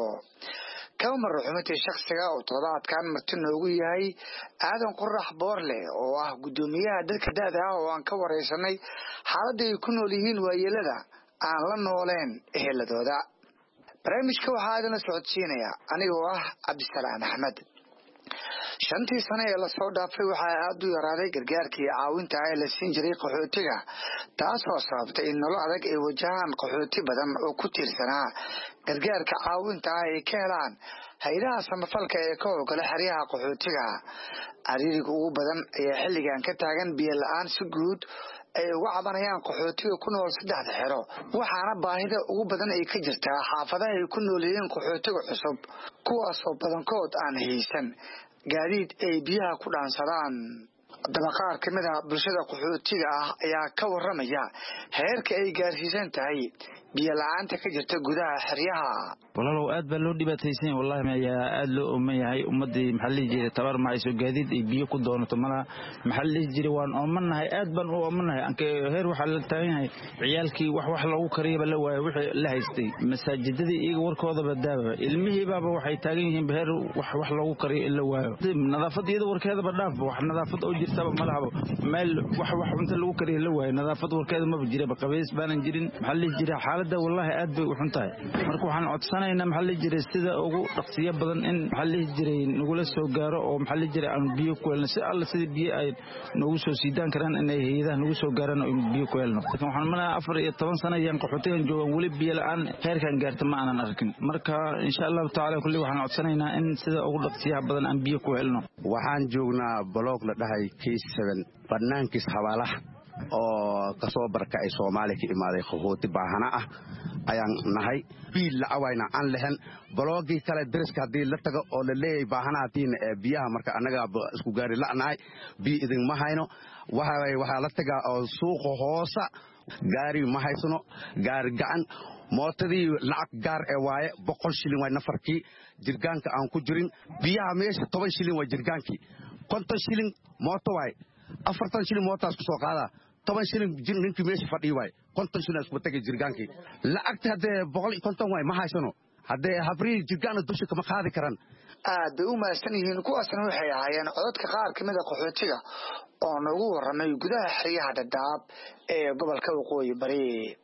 S11: كامر رحمتي شخصية وطلبات كان مرتين وجوهي هذا قرح بورله أو قدوميها ذلك ده وان كور يسمي حالة يكونوا ليهين ويلدا عن لنا ولين إهلا ده برامج كوا هذا نسعد سينيا أنا جواه عبد السلام أحمد shantii sano ee la soo dhaafay waxaa aad u yaraaday gargaarkii caawinta ay la siin jiray qaxootiga, taasoo sababtay in nolol adag ay wajahaan qaxooti badan oo ku tiirsanaa gargaarka caawinta ay ka helaan hay'adaha samafalka ee ka howlgala xeryaha qaxootiga. cariiriga ugu badan ayaa xilligan ka taagan biyo la'aan si guud ay uga cabanayaan qaxootiga ku nool 3 xero, waxaana baahida ugu badan ay ka jirtaa xaafadaha ay ku nool yihiin qaxootiga cusub, kuwaasoo badankood aan haysan gaadiid ay biyaha ku dhaansadaan. dabaqaar ka mid ah bulshada qaxootiga ah ayaa ka waramaya heerka ay gaarsiisan tahay biyo la'aanta ka jirta gudaha xeryaha.
S12: walaalow aad baa loo dhibaataysan wallahi ma aad loo oomayahay ummadii maxalli jiray tabar ma ayso gaadiid iyo biyo ku doonato mala maxalli jiray waan oomanahay aad baan u oomanahay anka heer waxa la taaganahay ciyaalkii wax lagu kariyo la waayo wixii la haystay masaajidadii iyaga warkooda badaaba ilmihii baaba waxay taagan yihiin heer wax lagu kariyo la waayo nadaafadda warkeeda badhaaf wax nadaafad oo jirta ma lahabo meel wax inta lagu kariyo la waayo nadaafad warkeeda ma jiraba qabeys baanan jirin maxalli jiray xaaladda wallahi aad bay u xuntahay. marka waxaan codsanayna maxalli jiray sida ugu dhaqsiyo badan in maxalli jiray nagula soo gaaro oo maxalli jiray aan biyo ku helno si alla sida biyo ay nagu soo siidaan karaan inay hay'adaha nagu soo gaaraan oo biyo ku helno. waxaan manaha 14 sano ayaan qaxootigan joogan wali biyo la'aan heerkan gaarta ma aanan arkin. marka insha Allah taala kulli waxaan codsanaynaa in sida ugu dhaqsiyaha badan aan biyo ku helno.
S13: waxaan joognaa block la dhahay K7 banaankiis xawaalaha oo ka soo barkay Soomaaliya ka imaaday qaxooti baahana ah ayaan nahay biil la awayna aan lahayn blogii kale dariska hadii la tago oo la leeyahay baahanatiin biyaha marka anaga isku gaari la'nahay bi idin ma hayno waxa la tagaa oo suuq hoosa gaari ma haysano gaar gacan mootadii lacag gaar ee waaye 100 shilin waa nafarkii jirgaanka aan ku jirin biyaha meesha 10 shilin waa jirgaankii 50 shilin mooto waaye 40 shilin mootaas ku soo qaada 10 shilin ninkii meesha fadhiyo waaye 50 shilin isku tagay jirgaankii lacagta hadee 150 waaye ma haysano hadee habrii jirgaana dusha kama qaadi karan
S11: aad bay u mahadsan yihiin kuwaasna waxay ahaayeen codadka qaar ka mid a qaxootiga oo noogu warramay gudaha xeryaha Dhadhaab ee gobolka Waqooyi Bari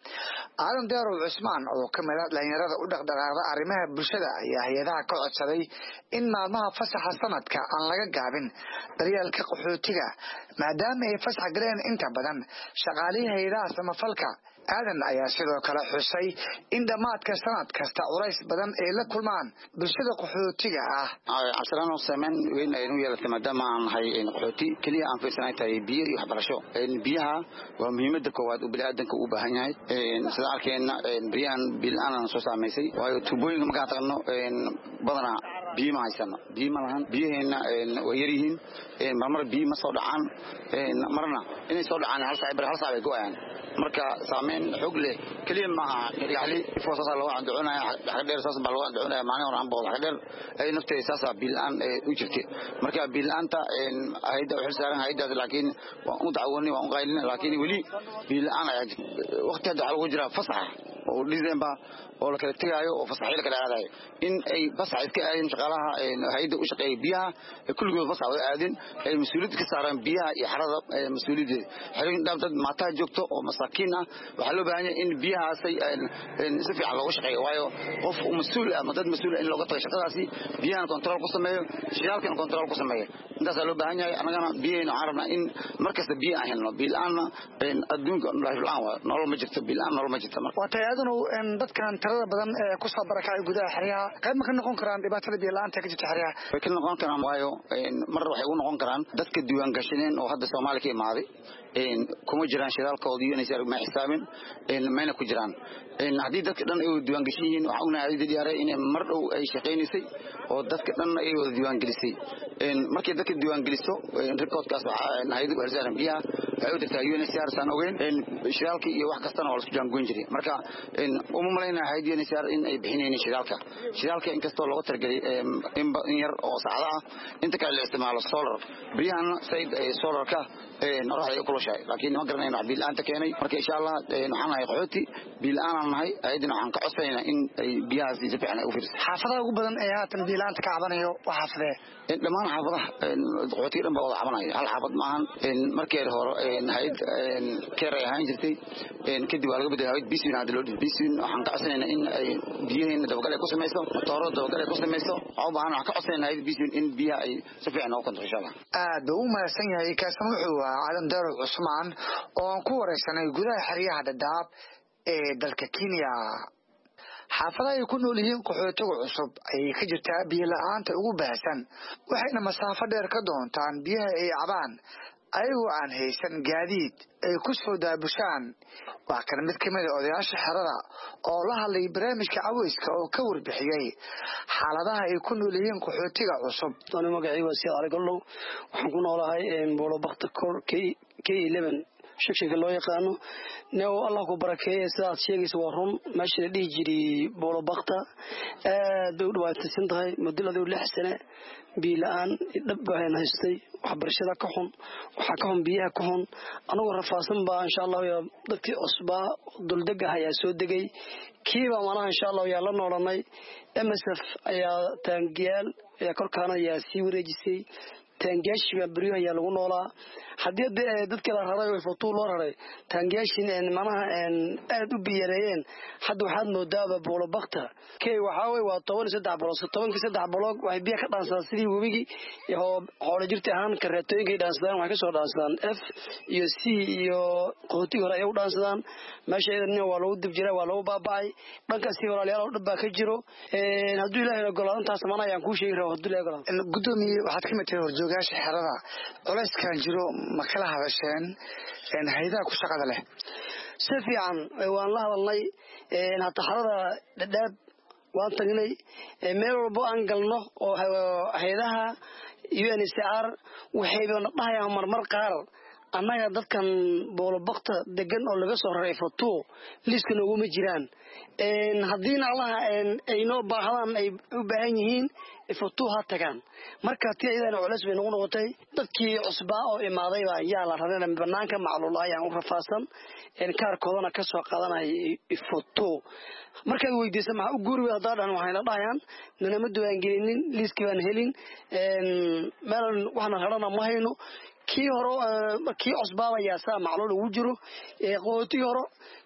S11: Aadan Deerow Cusmaan oo ka mid ah dhalinyarada u dhaqdhaqaaqda arrimaha bulshada ayaa hay'adaha ka codsaday in maalmaha fasaxa sanadka aan laga gaabin daryeelka qaxootiga maadaama ay fasax galeen inta badan shaqaalihi hay'adaha samafalka aadan ayaa sidoo kale xusay in dhamaadka sanad kasta culays badan ay la kulmaan bulshada qaxootiga ah
S14: cabsiraan oo sameyn weyn ay inuu yeelatay maadaama aan nahay qaxooti kaliya aan fiirsanay tahay biyo iyo waxbarasho biyaha waa muhiimada koowaad oo bini'aadanka u baahan yahay sida arkeena biyahan bilaan soo saameysay waayo tuubooyinka marka taqano badana biyo ma haysano biyo ma lahan biyaheena way yar yihiin marmar biyo ma soo dhacaan marna inay soo dhacaan hal saac ay go'ayaan marka saameyn xog leh kaliya ma yaali foosasa loo anduunaya xaq dheer saas baa loo anduunaya maana aan bood xaq dheer ay naftay saasa bilaan u jirtay marka bilaanta ayda u xilsaaran ayda laakiin waa u dacwoonay waa u qaylin laakiin wali bilaan ay waqti hada lagu jira fasax oo December oo la kala tagayo oo fasax la kala aadayo in ay fasax iska aadin shaqalaha hay'adda u shaqeeyo biyaha kulligood fasax ay aadin ay mas'uuliyad ka saaraan biyaha iyo xarada mas'uuliyad xiriin dad maata joogto oo masaakiin ah waxa loo baahan yahay in biyahaas ay si fiican loogu shaqeeyo waayo qof mas'uul ah dad mas'uul in looga tago shaqadaasi biyaha control ku sameeyo shaqaalkan control ku sameeyo intaas loo baahan yahay anagana biyaha carabna in markasta biyo aan helno bilaana adduunka nolol ma jirto bilaan nolol ma jirto
S11: waa tayaaduna dadkan tirada badan ee ku soo barakacay gudaha xeryaha qayb ma ka noqon karaan dhibaatada biyo la'aanta ka jirta xeryaha
S14: way ka noqon karaan waayo mar waxay u noqon karaan dadka diiwaan gashaneen oo hadda Soomaaliya ka imaaday kuma jiraan shidaalkooda iyo inay ma xisaabin mayna ku jiraan hadii dadka dhan ay diiwaan gashan yihiin waxa uu nahay diyaar in mar dhow ay shaqeynaysay oo dadka dhan ay wada diiwaan gelisay markay dadka diiwaan geliso recordkaas waxa hay'adda u xilsaaran biyaha ay u dirtaa UNHCR san ogeyn shidaalka iyo wax kasta oo la isku jaangoyn jiray marka uma maleynaa hay'adda UNHCR in ay bixinayeen shidaalka inkastoo looga targelay in yar oo saacada ah inta kale la isticmaalo solar biyahan sayd solarka narahay ku loshay laakiin ma garanayno wax bilaanta keenay marka insha Allah waxaan nahay qaxooti bilaan nahay ayadina waxaan ka codsaynaa in ay biyahaas si fiican u fiirsan
S11: xaafadaha ugu badan ee haatan bilaanta ka cabanayo waxa xaafadee
S14: dhamaan xaafadaha qaxootiga dhan baa wada cabanaya hal xaafad maahan markii hore hay'ad keeray ahaan jirtay kadib waa laga bedelay hay'ad bisin hadda loo dhigay bisin waxaan ka codsanaynaa in ay biyaheena dabagal ay ku sameeyso tooro dabagal ay ku sameeyso oo baahan waxaan ka codsanaynaa hay'ad bisin in biyaha ay si fiican u kontrol insha Allah
S11: aad u mahadsan yahay kaasna wuxuu Aadan Deerow Cusmaan oo ku wareysanay gudaha xeryaha Dhadhaab ee dalka Kenya xaafadaha ay ku nool yihiin qaxootiga cusub ay ka jirtaa biyo la'aanta ugu baahsan waxayna masaafo dheer ka doontaan biyaha ay cabaan ayagoo aan haysan gaadiid ay ku soo daabushaan waa kan mid ka mid ah odayaasha xerada oo la hadlay barnaamijka caweyska oo ka warbixiyay xaaladaha ay ku nool yihiin qaxootiga cusub
S15: tani magacayga si aragalow waxaan ku noolahay boolo bakta K11 shaqsiga loo yaqaano neew Allah ku barakeeyo sidaad sheegayso waa run meesha la dhigi jiray boolo bakta aad u dhawaataysan tahay muddo 6 sano biilaan dhab baan haystay waxbarashada ka xun waxa ka xun biyaha ka xun anagu rafaasan baa insha Allah dadkii cusbaa duldega ayaa soo degay kiiba mana insha Allah yaa la noolanay MSF ayaa taangiyaal ayaa korkaana ayaa sii wareejisay taangiyaashiga bariyo ayaa lagu noolaa hadii dadka la raray oo foto loo raray taangiyaashin manaha aad u biyareeyeen hadda waxaad moodaaba boolo bakta kay waxa way waa 13 boloog waxay biyo ka dhaansadaan sidii wabigi iyo xoolo jirta ahaan kareetooyinka dhaansadaan waxay ka soo dhaansadaan F iyo C iyo qooti hore ay u dhaansadaan meesha iyadana waa lagu dib jiray waa lagu baabacay dhankaas walaalayaal oo dhab ka jiro haduu Ilaahay ogolaado intaas mana ayaan ku sheegi rabaa haduu Ilaahay ogolaado
S11: gudoomiye waxaad ka mid tahay horjoogaasha xerada culayskan jiro ma kala hadasheen hay'adaha ku shaqada leh
S15: si fiican waan la hadalnay hata xerada Dhadhaab waan tagnay meel walba aan galno oo hay'adaha UNHCR waxay dhahayaa marmar qaar annaga dadkan boolobakta degan oo laga soo raray fatuo liiska nooguma jiraan haddiina allaha ay noo baahdaan ay u baahan yihiin fatuo ha tagaan marka tii iyadana culays bay nagu noqotay dadkii cusbaa oo imaaday baa yaa la raray banaanka macluul ayaan u rafaasan kaarkoodana ka soo qaadanay fatuo markaad weydiiso maxaa u guuri hadaa dhan waxayna dhahayaan nanama diiwaangelinin liiskii baan helin meel waxna harana ma hayno kii hore kii cusbaaba yaasaa macluul ugu jiro qootii hore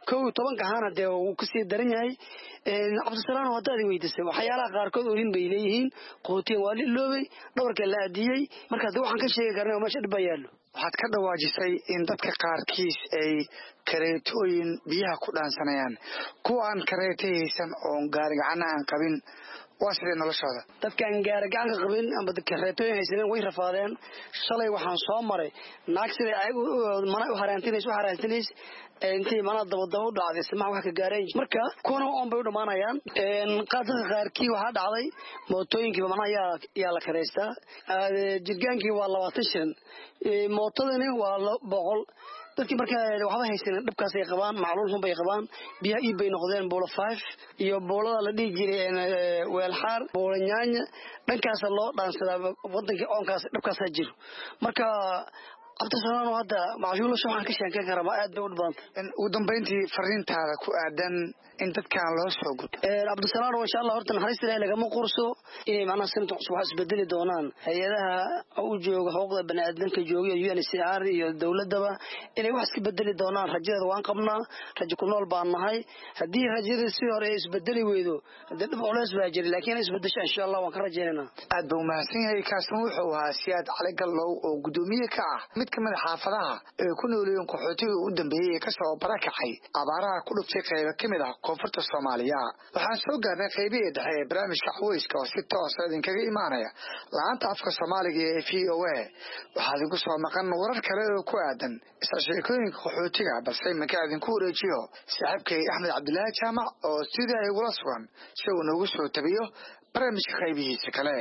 S15: 11 kahana dee uu ka sii daran yahay cabdisalaam wadaad weydiisay waxyaalaha qaarkood oo hin bay leeyihiin qootii waa liloobay dhawarka la adiyay marka waxaan ka sheegi karnaa meesha dhib yaalo
S11: waxaad ka dhawaajisay in dadka qaarkiis ay kareetooyin biyaha ku dhaansanayaan kuwa aan kareetaysan oo gaari gacan aan qabin waa sidee noloshooda
S15: dadkan gaari gacan qabin ama dadka kareetooyin haysan way rafaadeen shalay waxaan soo maray naag sida ay mana u haraantinays intii mana daba dhacday sama wax ka gaareen marka kuna oo bay u dhamaanayaan qaadada qaarkii waxa dhacday mootooyinkii mana yaa la kareystaa jirgaankii waa 20 shilin mootadani waa 100 dadkii marka waxba haysan dhabkaas ay qabaan macluul bay qabaan biyaha iibay noqdeen boolo 5 iyo boolada la dhigi jiray weelxaar boolo nyaanya dhankaas loo dhaansadaa wadankii oonkaas dhabkaas jiro marka abtasalaam wada macluul waxaan ka sheekan karaa aad bay u badan
S11: ugu dambeyntii fariintaada ku aadan in dadkan loo soo gudbo
S15: abdusalaam insha Allah horta naxariis ilaahay laga ma qurso inay macna sinta cusub wax isbedeli doonaan hay'adaha u jooga xuquuqda bani'aadamka jooga UNHCR iyo dawladaba inay wax iska bedeli doonaan rajada waan qabnaa rajo ku nool baan nahay hadii rajada si hore isbedeli weydo dib culays baa jira laakiin isbedesho insha Allah waan ka rajaynaynaa
S11: aad buu mahadsan yahay kaasna wuxuu ahaa Siyaad Cali Gallow oo gudoomiye ka ah mid ka mid xaafadaha ee ku nooliyeen qaxootiga u dambeeyay ka soo barakacay abaaraha ku dhuftay qayb ka mid ah koonfurta Soomaaliya waxaan soo gaarnay qaybihii dhexe ee barnaamijka Caweyska oo si toos ah idinkaga imaanaya laanta afka Soomaaliga ee VOA waxaad igu soo maqan warar kale oo ku aadan isla sheekooyinka qaxootiga balse marka idinku wareejiyo saaxiibkay Axmed Cabdullaahi Jaamac oo sidii ay ula sugan si uu noogu soo tabiyo barnaamijka qaybihiisa kale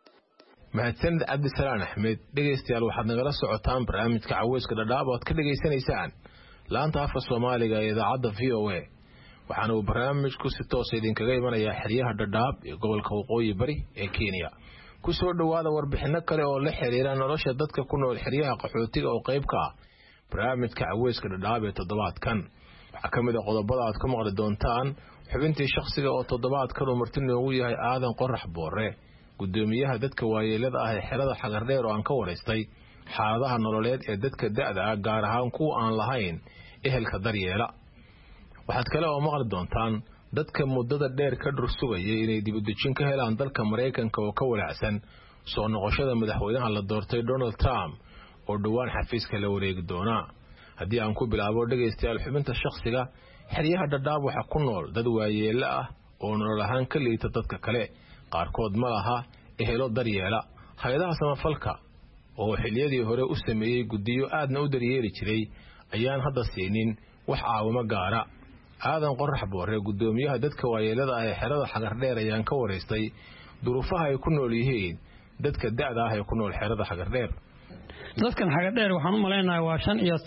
S16: mahadsanid cabdisalaam axmed dhegaystayaal waxaad nagala socotaan barnaamijka Caweyska Dhadhaab oo aad ka dhageysanaysaan laanta afka Soomaaliga ee idaacadda VOA waxaana uu barnaamijku si toos ah idinkaga imanayaa xeryaha Dhadhaab ee gobolka Waqooyi Bari ee Kenya ku soo dhawaada warbixino kale oo la xiriira nolosha dadka ku nool xeryaha qaxootiga oo qayb ka ah barnaamijka Caweyska Dhadhaab ee toddobaadkan waxa kamid ah qodobada aad ku maqli doontaan xubintii shakhsiga oo toddobaadkan uu marti noogu yahay Aadan Qorax Boore gudoomiyaha dadka waayeelada ah ee xerada Xagardheer oo aan ka wareystay xaaladaha nololeed ee dadka da'da ah gaar ahaan kuwa aan lahayn ehelka daryeela waxaad kale oo maqli doontaan dadka muddada dheer ka dhursugayay inay dib u dejin ka helaan dalka Mareykanka oo ka walaacsan soo noqoshada madaxweynaha la doortay Donald Trump oo dhawaan xafiiska la wareegi doona haddii aan ku bilaabo dhageystayaal xubinta shakhsiga xeryaha Dhadhaab waxa ku nool dad waayeela ah oo nolol ahaan ka liita dadka kale qaarkood ma laha ehelo daryeela hay'adaha samafalka oo xilliyadii hore u sameeyay gudiyo aadna u daryeeli jiray ayaan hadda siinin wax caawimo gaara Aadan Qorax Boore gudoomiyaha dadka waayeelada ah ee xerada Xagardheer ayaan ka wareystay duruufaha ay ku nool yihiin dadka da'da ah ee ku nool xerada Xagardheer
S17: dadkan Xagardheer waxaan u maleynayaa waa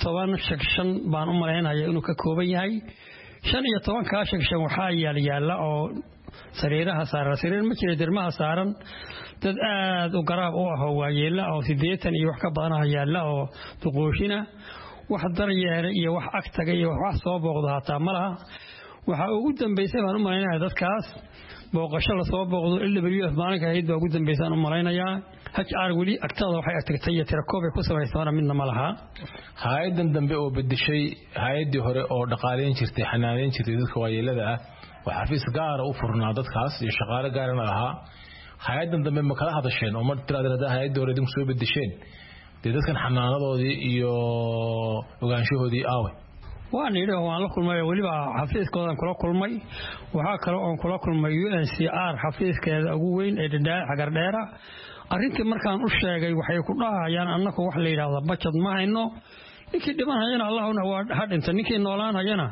S17: 15 section baan u maleynayaa inuu ka kooban yahay 15 ka section waxaa yaala oo sariiraha saaran sariir ma jira dirmaha saaran dad aad u garaab u ah waayeela oo 80 iyo wax ka badan yaala oo duqooshina wax daryeer iyo wax agtaga iyo wax soo booqdo hataa malaha waxa ugu dambeysay baan u maleynayaa dadkaas booqasho la soo booqdo LWF maalinka hay'adda ugu dambeysay u maleynayaa HR wali agtada waxay agtagtay tirakoob ay ku sameeyaan midna malaha
S16: hay'adan dambe oo bedeshay hay'adii hore oo dhaqaaleyn jirtay xanaaneyn jirtay dadka waayeelada ah waxa xafiis gaar ah u furnaa dadkaas iyo shaqaale gaar ah lahaa hay'adan dambe ma kala hadasheen oo mar tiraadada hay'adii hore idinku soo bedesheen dadkan xanaanadoodii iyo ogaanshahoodii aawe
S17: waan yidhi waan la kulmay waliba xafiiskoodan kula kulmay waxa kale oo kula kulmay UNHCR xafiiskeeda ugu weyn ee Xagardheera arrintii markaan u sheegay waxay ku dhahayaan annagu wax la yiraahdo budget ma hayno ninkii dhimanayana Allahuna waa hadinta ninkii noolanayana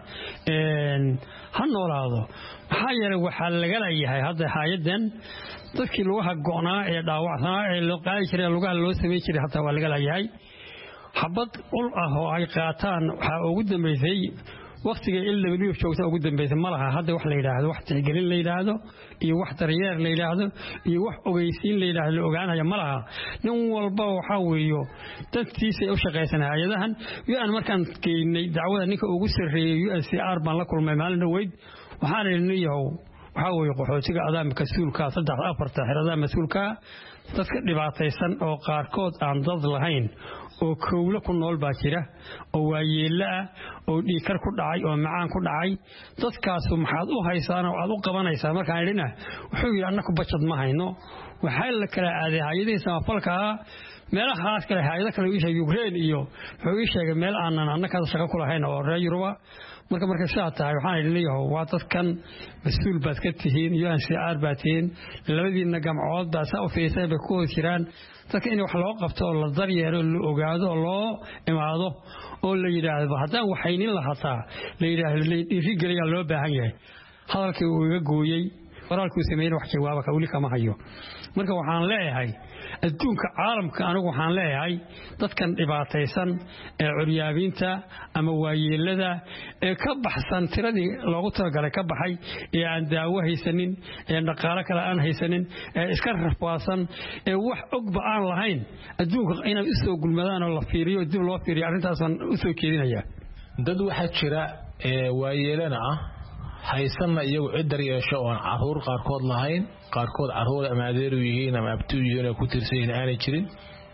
S17: ha noolaado maxaa yeelay waxa laga leeyahay hadda hay'adan dadkii lugaha go'naa ee dhaawacsanaa ee loo qaadi jiray lugaha loo sameeyay jiray hatta waa laga leeyahay xabad ul ah oo ay qaataan waxa ugu dambeysay waqtiga LW joogta ugu dambeysay malaha hadda wax la yiraahdo wax tixgelin la yiraahdo iyo wax daryeer la yiraahdo iyo wax ogeysiin la yiraahdo ogaanaya malaha nin walba waxa weeyo dadkiisa u shaqeysana hay'adahan aan markaan keenay dacwada ninka ugu sareeyay UNHCR baan la kulmay maalin dhaweyd waxaan leeyahay waxa weeyo qaxootiga adaamka suulka 3-4 xirada mas'uulka dadka dhibaataysan oo qaarkood aan dad lahayn oo kowlo ku nool baa jira oo waayeela oo dhiikar ku dhacay oo macaan ku dhacay dadkaas maxaad u haysaan oo aad u qabanaysaa markaan idhina wuxuu yiri annaku bajad ma hayno waxa la kala aaday hay'adaha samafalka meelahaas kale hay'ada kale u sheegay Ukraine iyo wuxuu sheegay meel aanan annaka shaqo ku lahayn oo reer Yurub marka saa tahay waxaan leeyahay waa dadkan mas'uul baad ka tihiin UNHCR baad tihiin labadiina gamcood baa saa u fiirsay bay ku jiraan dadka in wax loo qabto la daryeelo la ogaado loo imaado oo la yiraahdo haddaan waxaynin la hataa la yiraahdo dhiirigeliya loo baahan yahay hadalkii uu iga gooyay qoraalku sameeyay wax jawaab ka wali kama hayo marka waxaan leeyahay adduunka caalamka anigu waxaan leeyahay dadkan dhibaataysan ee curyaabiinta ama waayeelada ee ka baxsan tiradii loogu talagalay ka baxay ee aan daawo haysanin ee dhaqaale kale aan haysanin ee iska rafaasan ee wax ogba aan lahayn adduunka inay u soo gulmadaan oo la fiiriyo dib loo fiiriyo arrintaas aan u soo jeedinaya
S16: dad waxa jira waayeelana haysanna iyagu cid daryeesho oo caruur qaarkood lahayn qaarkood caruur ama adeeru yihiin ama abtu yihiin ku tirsan aanay jirin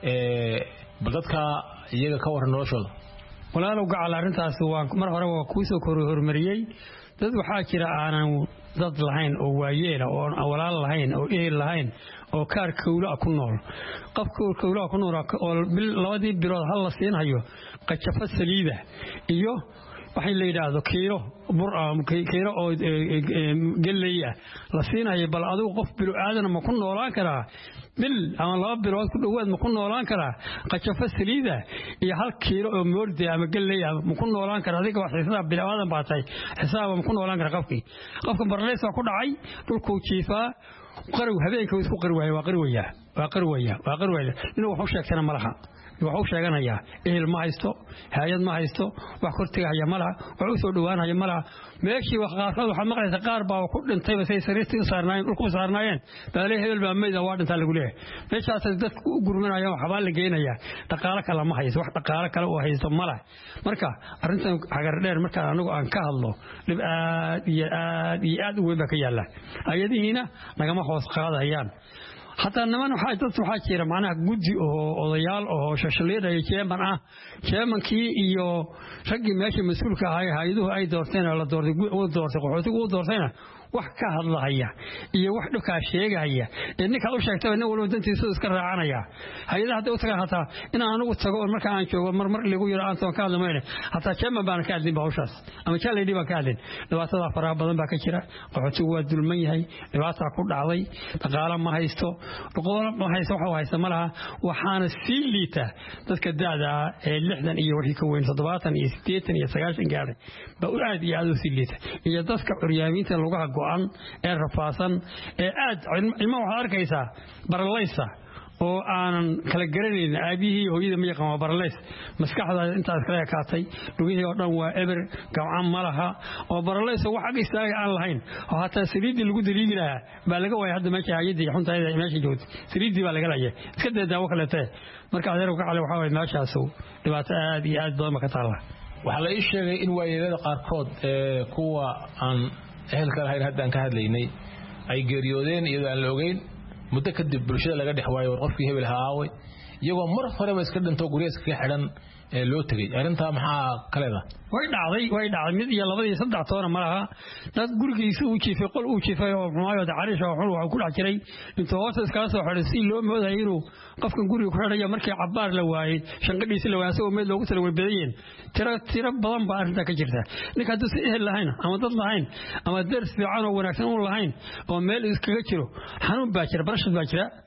S16: dadka iyaga ka waran noloshooda
S17: walaalow gacal arrintaas waa mar hore waa ku soo hormariyay dad waxa jira aanan dad lahayn oo waayeela oo walaal lahayn oo ehel lahayn oo kaar kowla ku nool qofka kowla ku nool oo labadii bilood hal la siinayo qajafa saliida iyo waxay leeyahay kiilo bur kiilo oo galeeya la siinayo bal adigu qof bilo aadan ma ku noolaan karaa bil ama laba bilood ku dhawaad ma ku noolaan karaa qajafa saliida iyo hal kiilo oo moordi ama galeeya ma ku noolaan karaa adiga wax xisaab bil aadan baatay xisaab ma ku noolaan karaa qofka barleys ku dhacay dhulku jiifaa qarow habeenka isku qarwaaya waa qarwaaya inuu wax u sheegtana malaha wuxuu sheeganayaa ehel ma haysto hay'ad ma haysto wax kortigaya malaha wax u soo dhawaanaya malaha meeshii wax qaarkood waxa maqlaysa qaar baa ku dhintay basay sariirtii saarnaayeen dhulku saarnaayeen baalay hebel baa meeyda waa dhinta lagu leeyahay meeshaas dadku u gurmanayaan waxa baa la geenayaa dhaqaale kale ma haysto wax dhaqaale kale oo haysto malaha marka arrintan xagar dheer marka anagu aan ka hadlo dib aad u weyn baa ka yaala ayadiina nagama hoos qaadayaan hatta niman waxa jira macnaha gudi oo odayaal oo shashaleed ay jeeman iyo ragii meesha mas'uulka ahaa hay'aduhu ay doorteen la doortay qaxootigu u doortayna wax ka hadlaya iyo wax dhulka sheegaya ninka u sheegtay in walba dantiisa iska raacanaya hay'adaha hadda u tagaan hataa in aan ugu tago marka aan joogo mar ligu yiro aan toon ka hadlamayna hataa jeeman baan ka hadlin bawshaas ama jaleedi baan ka hadlin dhibaatada faraha badan baa ka jira qaxootigu waa dulman yahay dhibaato ku dhacday dhaqaale ma haysto waxa haysta malaha waxaana sii liita dadka daada ee 60 iyo wixii ka weyn 70 iyo 80 iyo 90 gaaray ba u aad iyo aad u sii liita iyo dadka curyaaminta lugaha go'an ee rafaasan ee aad ilmo waxa arkaysa barlaysa oo aanan kala garanayn aabihii hooyada ma yaqaan barlays maskaxda intaas kala kaatay lugihii oo dhan waa eber gacan malaha oo barlays wax ag istaagay aan lahayn oo hataa saliidii lagu daliigi lahaa baa laga waayay hadda meesha hay'adii xuntaayda meesha joogtay saliidii baa laga laayay iska daawo kale tahay marka adeer ka cali waxa way meeshaas dhibaato aad iyo aad badan ka taala
S16: waxa la ii sheegay in waayeelada qaarkood kuwa aan ehelka lahayn hadda aan ka hadlaynay ay geeriyoodeen iyadoo aan la ogeyn muddo kadib bulshada laga dhex waayo qofkii hebel haaway iyagoo mar horeba iska dhinto guriga iska xidhan loo tagay arinta maxaa kaleeda
S17: way dhacday mid iyo labadii saddex toona malaha dad gurigiisa uu jiifay qol uu jiifay oo maayo taariikh oo xul ku dhac jiray inta hoos iska soo xidhay si loo mooday inuu qofkan guriga ku xidhay markii cabaar la waayay shanqadhiisa la waasay oo meel loogu tala way badayeen tira badan baa arinta ka jirta ninka dad ehel lahayn ama dad lahayn ama dars fiican oo wanaagsan oo lahayn oo meel iskaga jiro xanuun baa jira barashad baa jira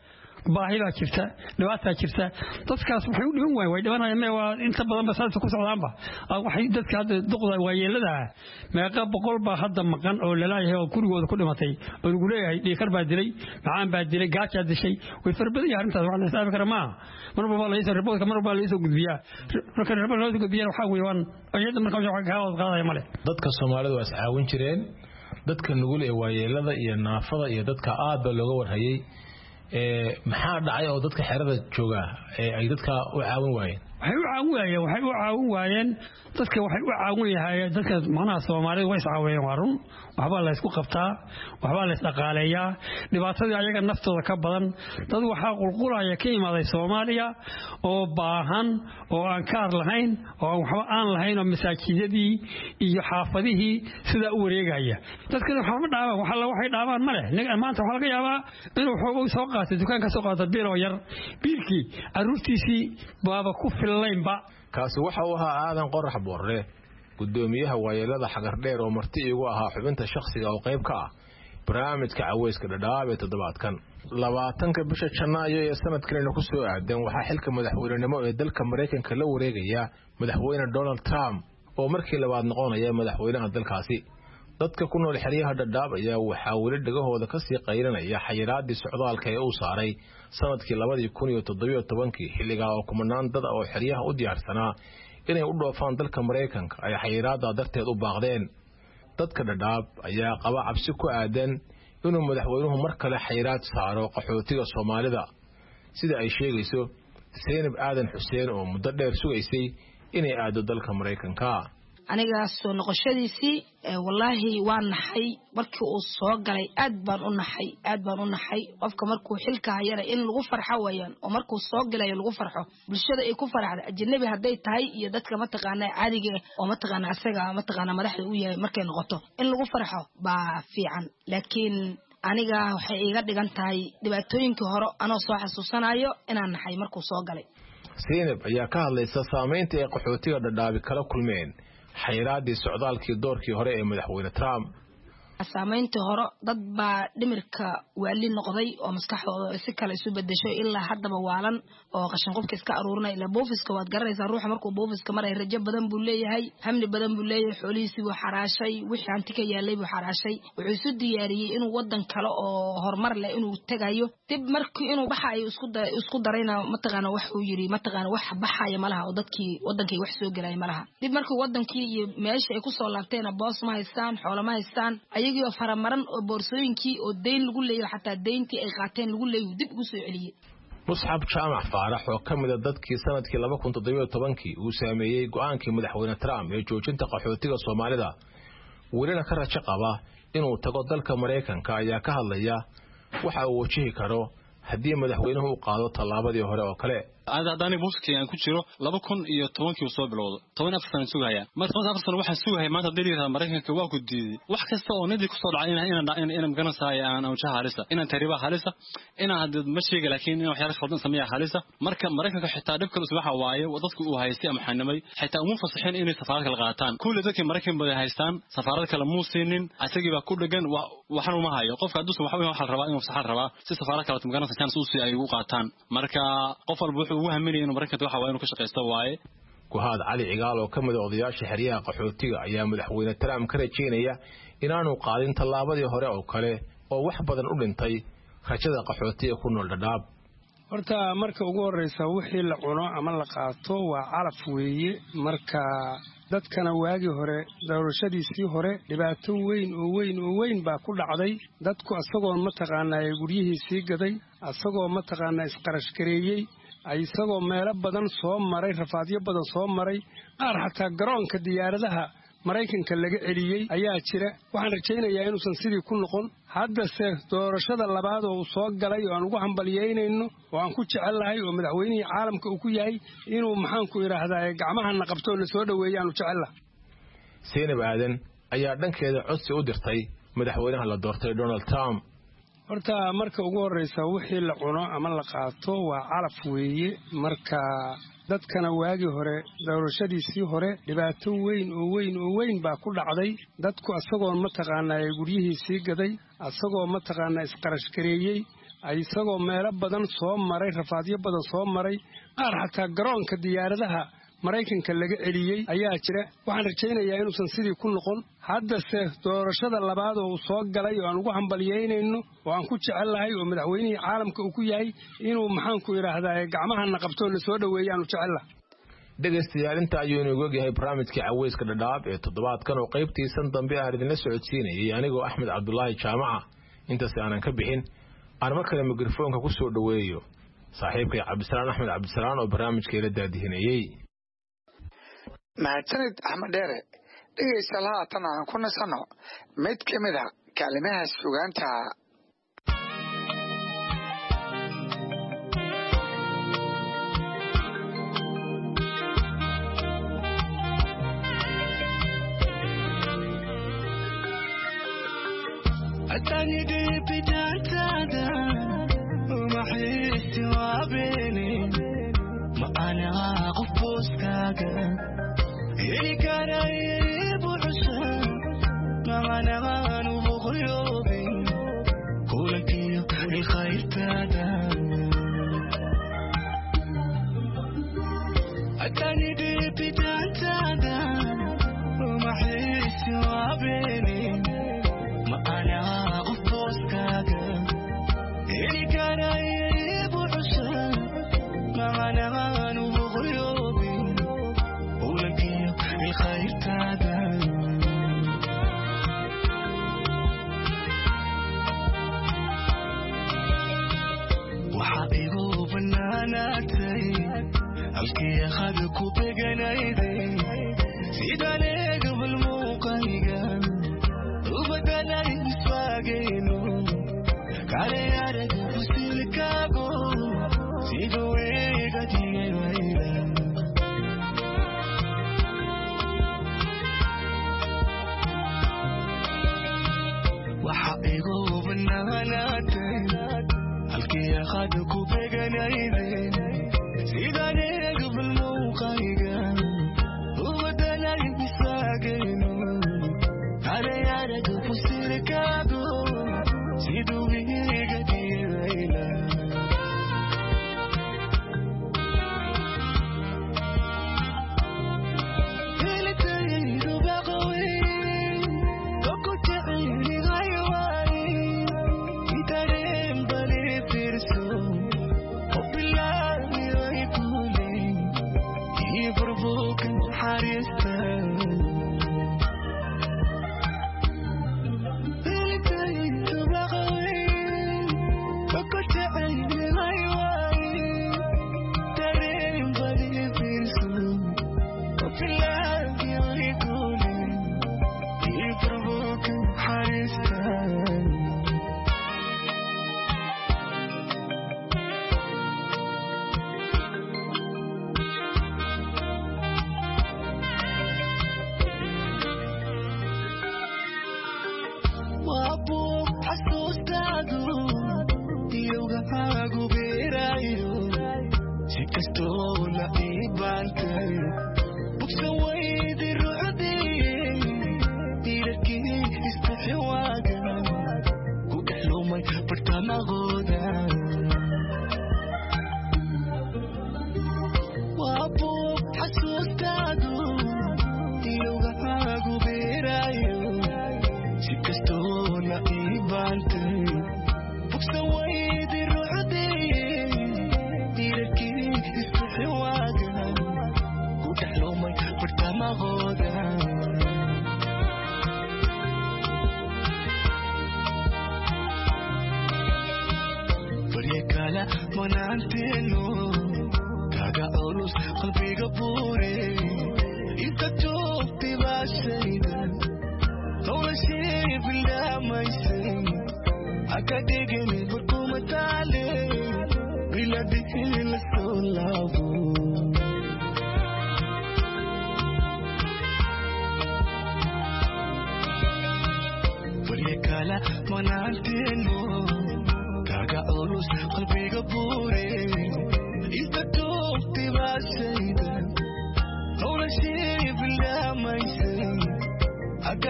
S17: baahida jirta dhibaatada jirta dadkaas waxay u dhiban waayeen way dhibanayaan waa inta badan basaasta ku socdaanba waxay dadka hadda duqda waayeelada meeqa boqol baa hadda maqan oo laleeyahay oo gurigooda ku dhimatay oo lagu leeyahay dhiikar baa dilay macaan baa dilay gaaja dishay way farbadan yahay arrintaas wax la isaabi kara ma marba la isoo riboodka marba la isoo gudbiyaa marka riboodka la isoo gudbiyaa waxa weeyaan ayada marka waxa ka wada qaadaya male
S16: dadka Soomaalidu waa iscaawin jireen dadka nugul ee waayeelada iyo naafada iyo dadka aad ba looga warhayay maxaa dhacay oo dadka xerada jooga ay dadka u caawin waayeen
S17: waxay u caawin waayeen dadka waxay u caawin yahay dadka macnaha Soomaalidu way iscaawiyeen waa run waxba la isku qabtaa waxba la isdaqaaleeyaa dhibaatadii ayaga naftooda ka badan dad waxa qulqulaya ka imaaday Soomaaliya oo baahan oo aan kaar lahayn oo waxba aan lahayn oo masaajidadii iyo xaafadihii sida u wareegaya dadka waxba dhaabaan waxay dhaabaan ma leh maanta waxa laga yaabaa inuu xoog soo qaatay dukaanka soo qaatay biil oo yar biilkii aruurtiisii baaba ku fillaynba
S16: kaasi waxa uu ahaa aadan qorax boorre gudoomiyaha waayeelada xagar dheer oo marti igu ahaa xubinta shakhsiga oo qayb ka ah barnaamijka caweyska dhadhaab ee toddobaadkan 20ka bisha Janaayo ee sanadkan ku soo aadan waxaa xilka madaxweynenimo ee dalka Mareykanka la wareegaya madaxweyne Donald Trump oo markii labaad noqonaya madaxweynaha dalkaasi dadka ku nool xeryaha dhadhaab ayaa waxaa weli dhagahooda ka sii qaylinaya xayiraadii socdaalka ee uu saaray sanadkii 2017 xilliga oo kumanaan dad oo xeryaha u diyaarsanaa inay u dhoofaan dalka Mareykanka ay xayiraada darteed u baaqdeen dadka dhadhaab ayaa qaba cabsi ku aadan inuu madaxweynuhu mar kale xayiraad saaro qaxootiga Soomaalida sida ay sheegayso Zainab Aadan Xuseen oo muddo dheer sugaysay inay aado dalka Mareykanka
S18: aniga soo noqoshadiisii wallahi waan naxay markii uu soo galay aad baan u naxay qofka markuu xilka hayana in lagu farxo weeyaan oo markuu soo galay lagu farxo bulshada ay ku farxdo ajnabi haday tahay iyo dadka ma taqaanay caadiga oo ma taqaanay asaga ma taqaanay madaxda uu yahay markay noqoto in lagu farxo baa fiican laakiin aniga waxay iga dhigan tahay dhibaatooyinkii hore anoo soo xasuusanayo inaan naxay markuu soo galay
S16: Zainab ayaa ka hadlaysa saameynta ay qaxootiga dhadhaabi kala kulmeen xayiraadii socdaalkii doorkii hore ee madaxweyne Trump
S18: saameyntii hore dad baa dhimirka waali noqday oo maskaxdooda si kale isu bedesho ilaa haddaba waalan oo qashin qofka iska aruurinay ilaa boofiska waad garanaysaa ruuxa markuu boofiska maray rajo badan buu leeyahay hamni badan buu leeyahay xoolihiisii buu xaraashay wixii hanti ka yaalay buu xaraashay wuxuu isu diyaariyey inuu wadan kale oo horumar leh inuu tagayo dib markii inuu baxayo isku darayna mataqaana wax uu yiri mataqaana wax baxaya malaha oo dadkii wadankii wax soo galay malaha dib markii wadankii iyo meesha ay ku soo laabteen boos ma haystaan xoolo ma haystaan ayagoo faramaran oo boorsooyinkii oo deyn lagu leeyahay xataa deyntii ay qaateen lagu leeyahay dib ugu soo celiyay
S16: Musxab Jaamac Faarax oo kamid ah dadkii sanadkii 2017 uu saameeyay go'aankii madaxweyne Trump ee joojinta qaxootiga Soomaalida welina ka rajo qaba inuu tago dalka Mareykanka ayaa ka hadlaya waxa uu wajihi karo haddii madaxweynuhu uu qaado tallaabadii hore oo kale
S19: haddaanay buuskii aan ku jiro 2010 soo bilowdo 14 sano sugaya marka 14 sano waxaan sugayay maanta daliilka Mareykanka waa ku diiday wax kasta oo nidii ku soo dhacay inaan maganasaay aan wajaha halisa inaan tariiba halisa inaan hadda ma sheegay laakiin inaan waxyaalo khaldan sameeyo halisa marka Mareykanka xitaa dhibka waxa waaye dadku uu haystay ama xanimay xitaa uma fasaxeen inay safaarad kala qaataan kulli dadkii Mareykan baday haystaan safaarad kala muusiinin asagii baa ku dhagan waxaan uma hayo qofka hadduu waxa rabaa inuu saxar rabaa si safaarad kala maganasa chance uu si ay ugu qaataan marka qof walba ugu haminay inuu Mareykanka waxa inuu ka shaqeysto waaye
S16: Guhaad Cali Cigaal oo kamid ah odayaasha xeryaha qaxootiga ayaa madaxweyne Trump ka rajeynaya inaanu qaadin tallaabadii hore oo kale oo wax badan u dhintay rajada qaxootiga ku nool dhadhaab
S20: horta marka ugu horeysa wixii la cuno ama la qaato waa calaf weeye marka dadkana waagi hore doorashadiisii hore dhibaato weyn baa ku dhacday dadku asagoo ma taqaanaa guryihiisii gaday asagoo ma taqaanaa isqarash gareeyay isagoo meelo badan soo maray rafaadyo badan soo maray qaar xataa garoonka diyaaradaha Mareykanka laga celiyay ayaa jira waxaan rajaynayaa inuusan sidii ku noqon haddase doorashada labaad oo soo galay oo aan ugu hambalyeynayno oo aan ku jecelahay oo madaxweynihii caalamka uu ku yahay inuu maxaan ku iraahdaa gacmahana qabto oo soo dhaweeyaan u jecelahay
S16: Zainab Aadan ayaa dhankeeda codsi u dirtay madaxweynaha la doortay Donald Trump
S20: horta marka ugu horeysa wixii la cuno ama la qaato waa calaf weeye marka dadkana waagi hore doorashadiisii hore dhibaato weyn baa ku dhacday dadku asagoo ma taqaanaa guryihiisii gaday asagoo ma taqaanaa isqarash gareeyay isagoo meelo badan soo maray rafaadyo badan soo maray qaar xataa garoonka diyaaradaha maraykanka laga celiyey ayaa jira waxaan rajaynayaa inuusan sidii ku noqon haddase doorashada labaad oo uu soo galay oo aan ugu hambalyeynayno oo aan ku jecellahay oo madaxweynihii caalamka uu ku yahay inuu maxaanku idhaahdaa gacmahana qabtoo la soo dhoweeyey aanu jecellahay
S16: dhegaystayaal inta ayuu inoogu ogyahay barnaamijkii caweyska dhadhaab ee toddobaadkan oo qaybtiisan dambe aan idinla socodsiinayay anigoo axmed cabdulaahi jaamaca intaasi aanan ka bixin aan mar kale mikrofoonka ku soo dhoweeyo saaxiibkay cabdisalaan axmed cabdisalaan oo barnaamijkeela daadihinayey
S11: mahadsanid axmed dheere dhegaystayaal haatan aan ku nasanno mid ka mid a kaalimaha sugaanta
S21: أتاني بجانتادا وما حيث وابيني ما أنا غفوس كاقا إلي كان يريب حسن ما أنا غانو بغيوبي كولك الخير تادا أتاني بجانتادا وما حيث وابيني ما أنا غفوس كاقا إلي كان يريب حسن ما أنا غانو بغيوبي ولك الخير تادا وحبيبو بناناتي الكي أخذكو بقنايدي سيداني قبل موقعيقا وبدنا نسواقينو كالي يارك وسيلكاقو سيدوي قدي ويلا وحقيقو بالنهاناتي هالكي أخذكو بقنايدي سيداني قبل موقعيقا وبدنا نسواقينو كالي يارك وسيلكاقو سيدوي قدي ويلا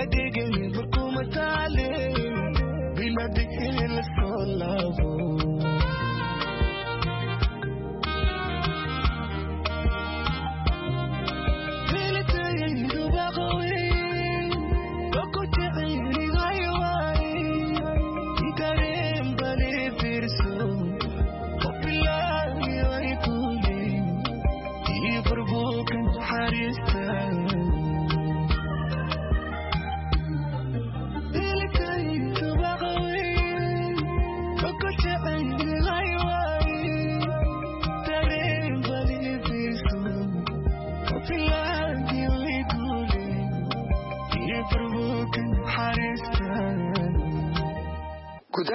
S21: Bila dikil so lavo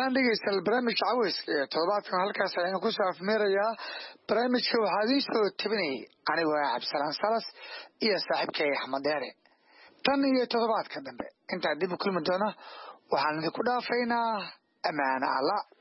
S11: ahaan dhegeystayaal barnaamijka caweyska ee todobaadkan halkaas ayaynu ku soo afmeerayaa barnaamijka waxaa idiin soo tabinayay anigu ah cabdisalaan salas iyo saaxiibkay axmed deere tan iyo todobaadka dambe intaa dib u kulmi doona waxaan idinku dhaafaynaa ammaano alla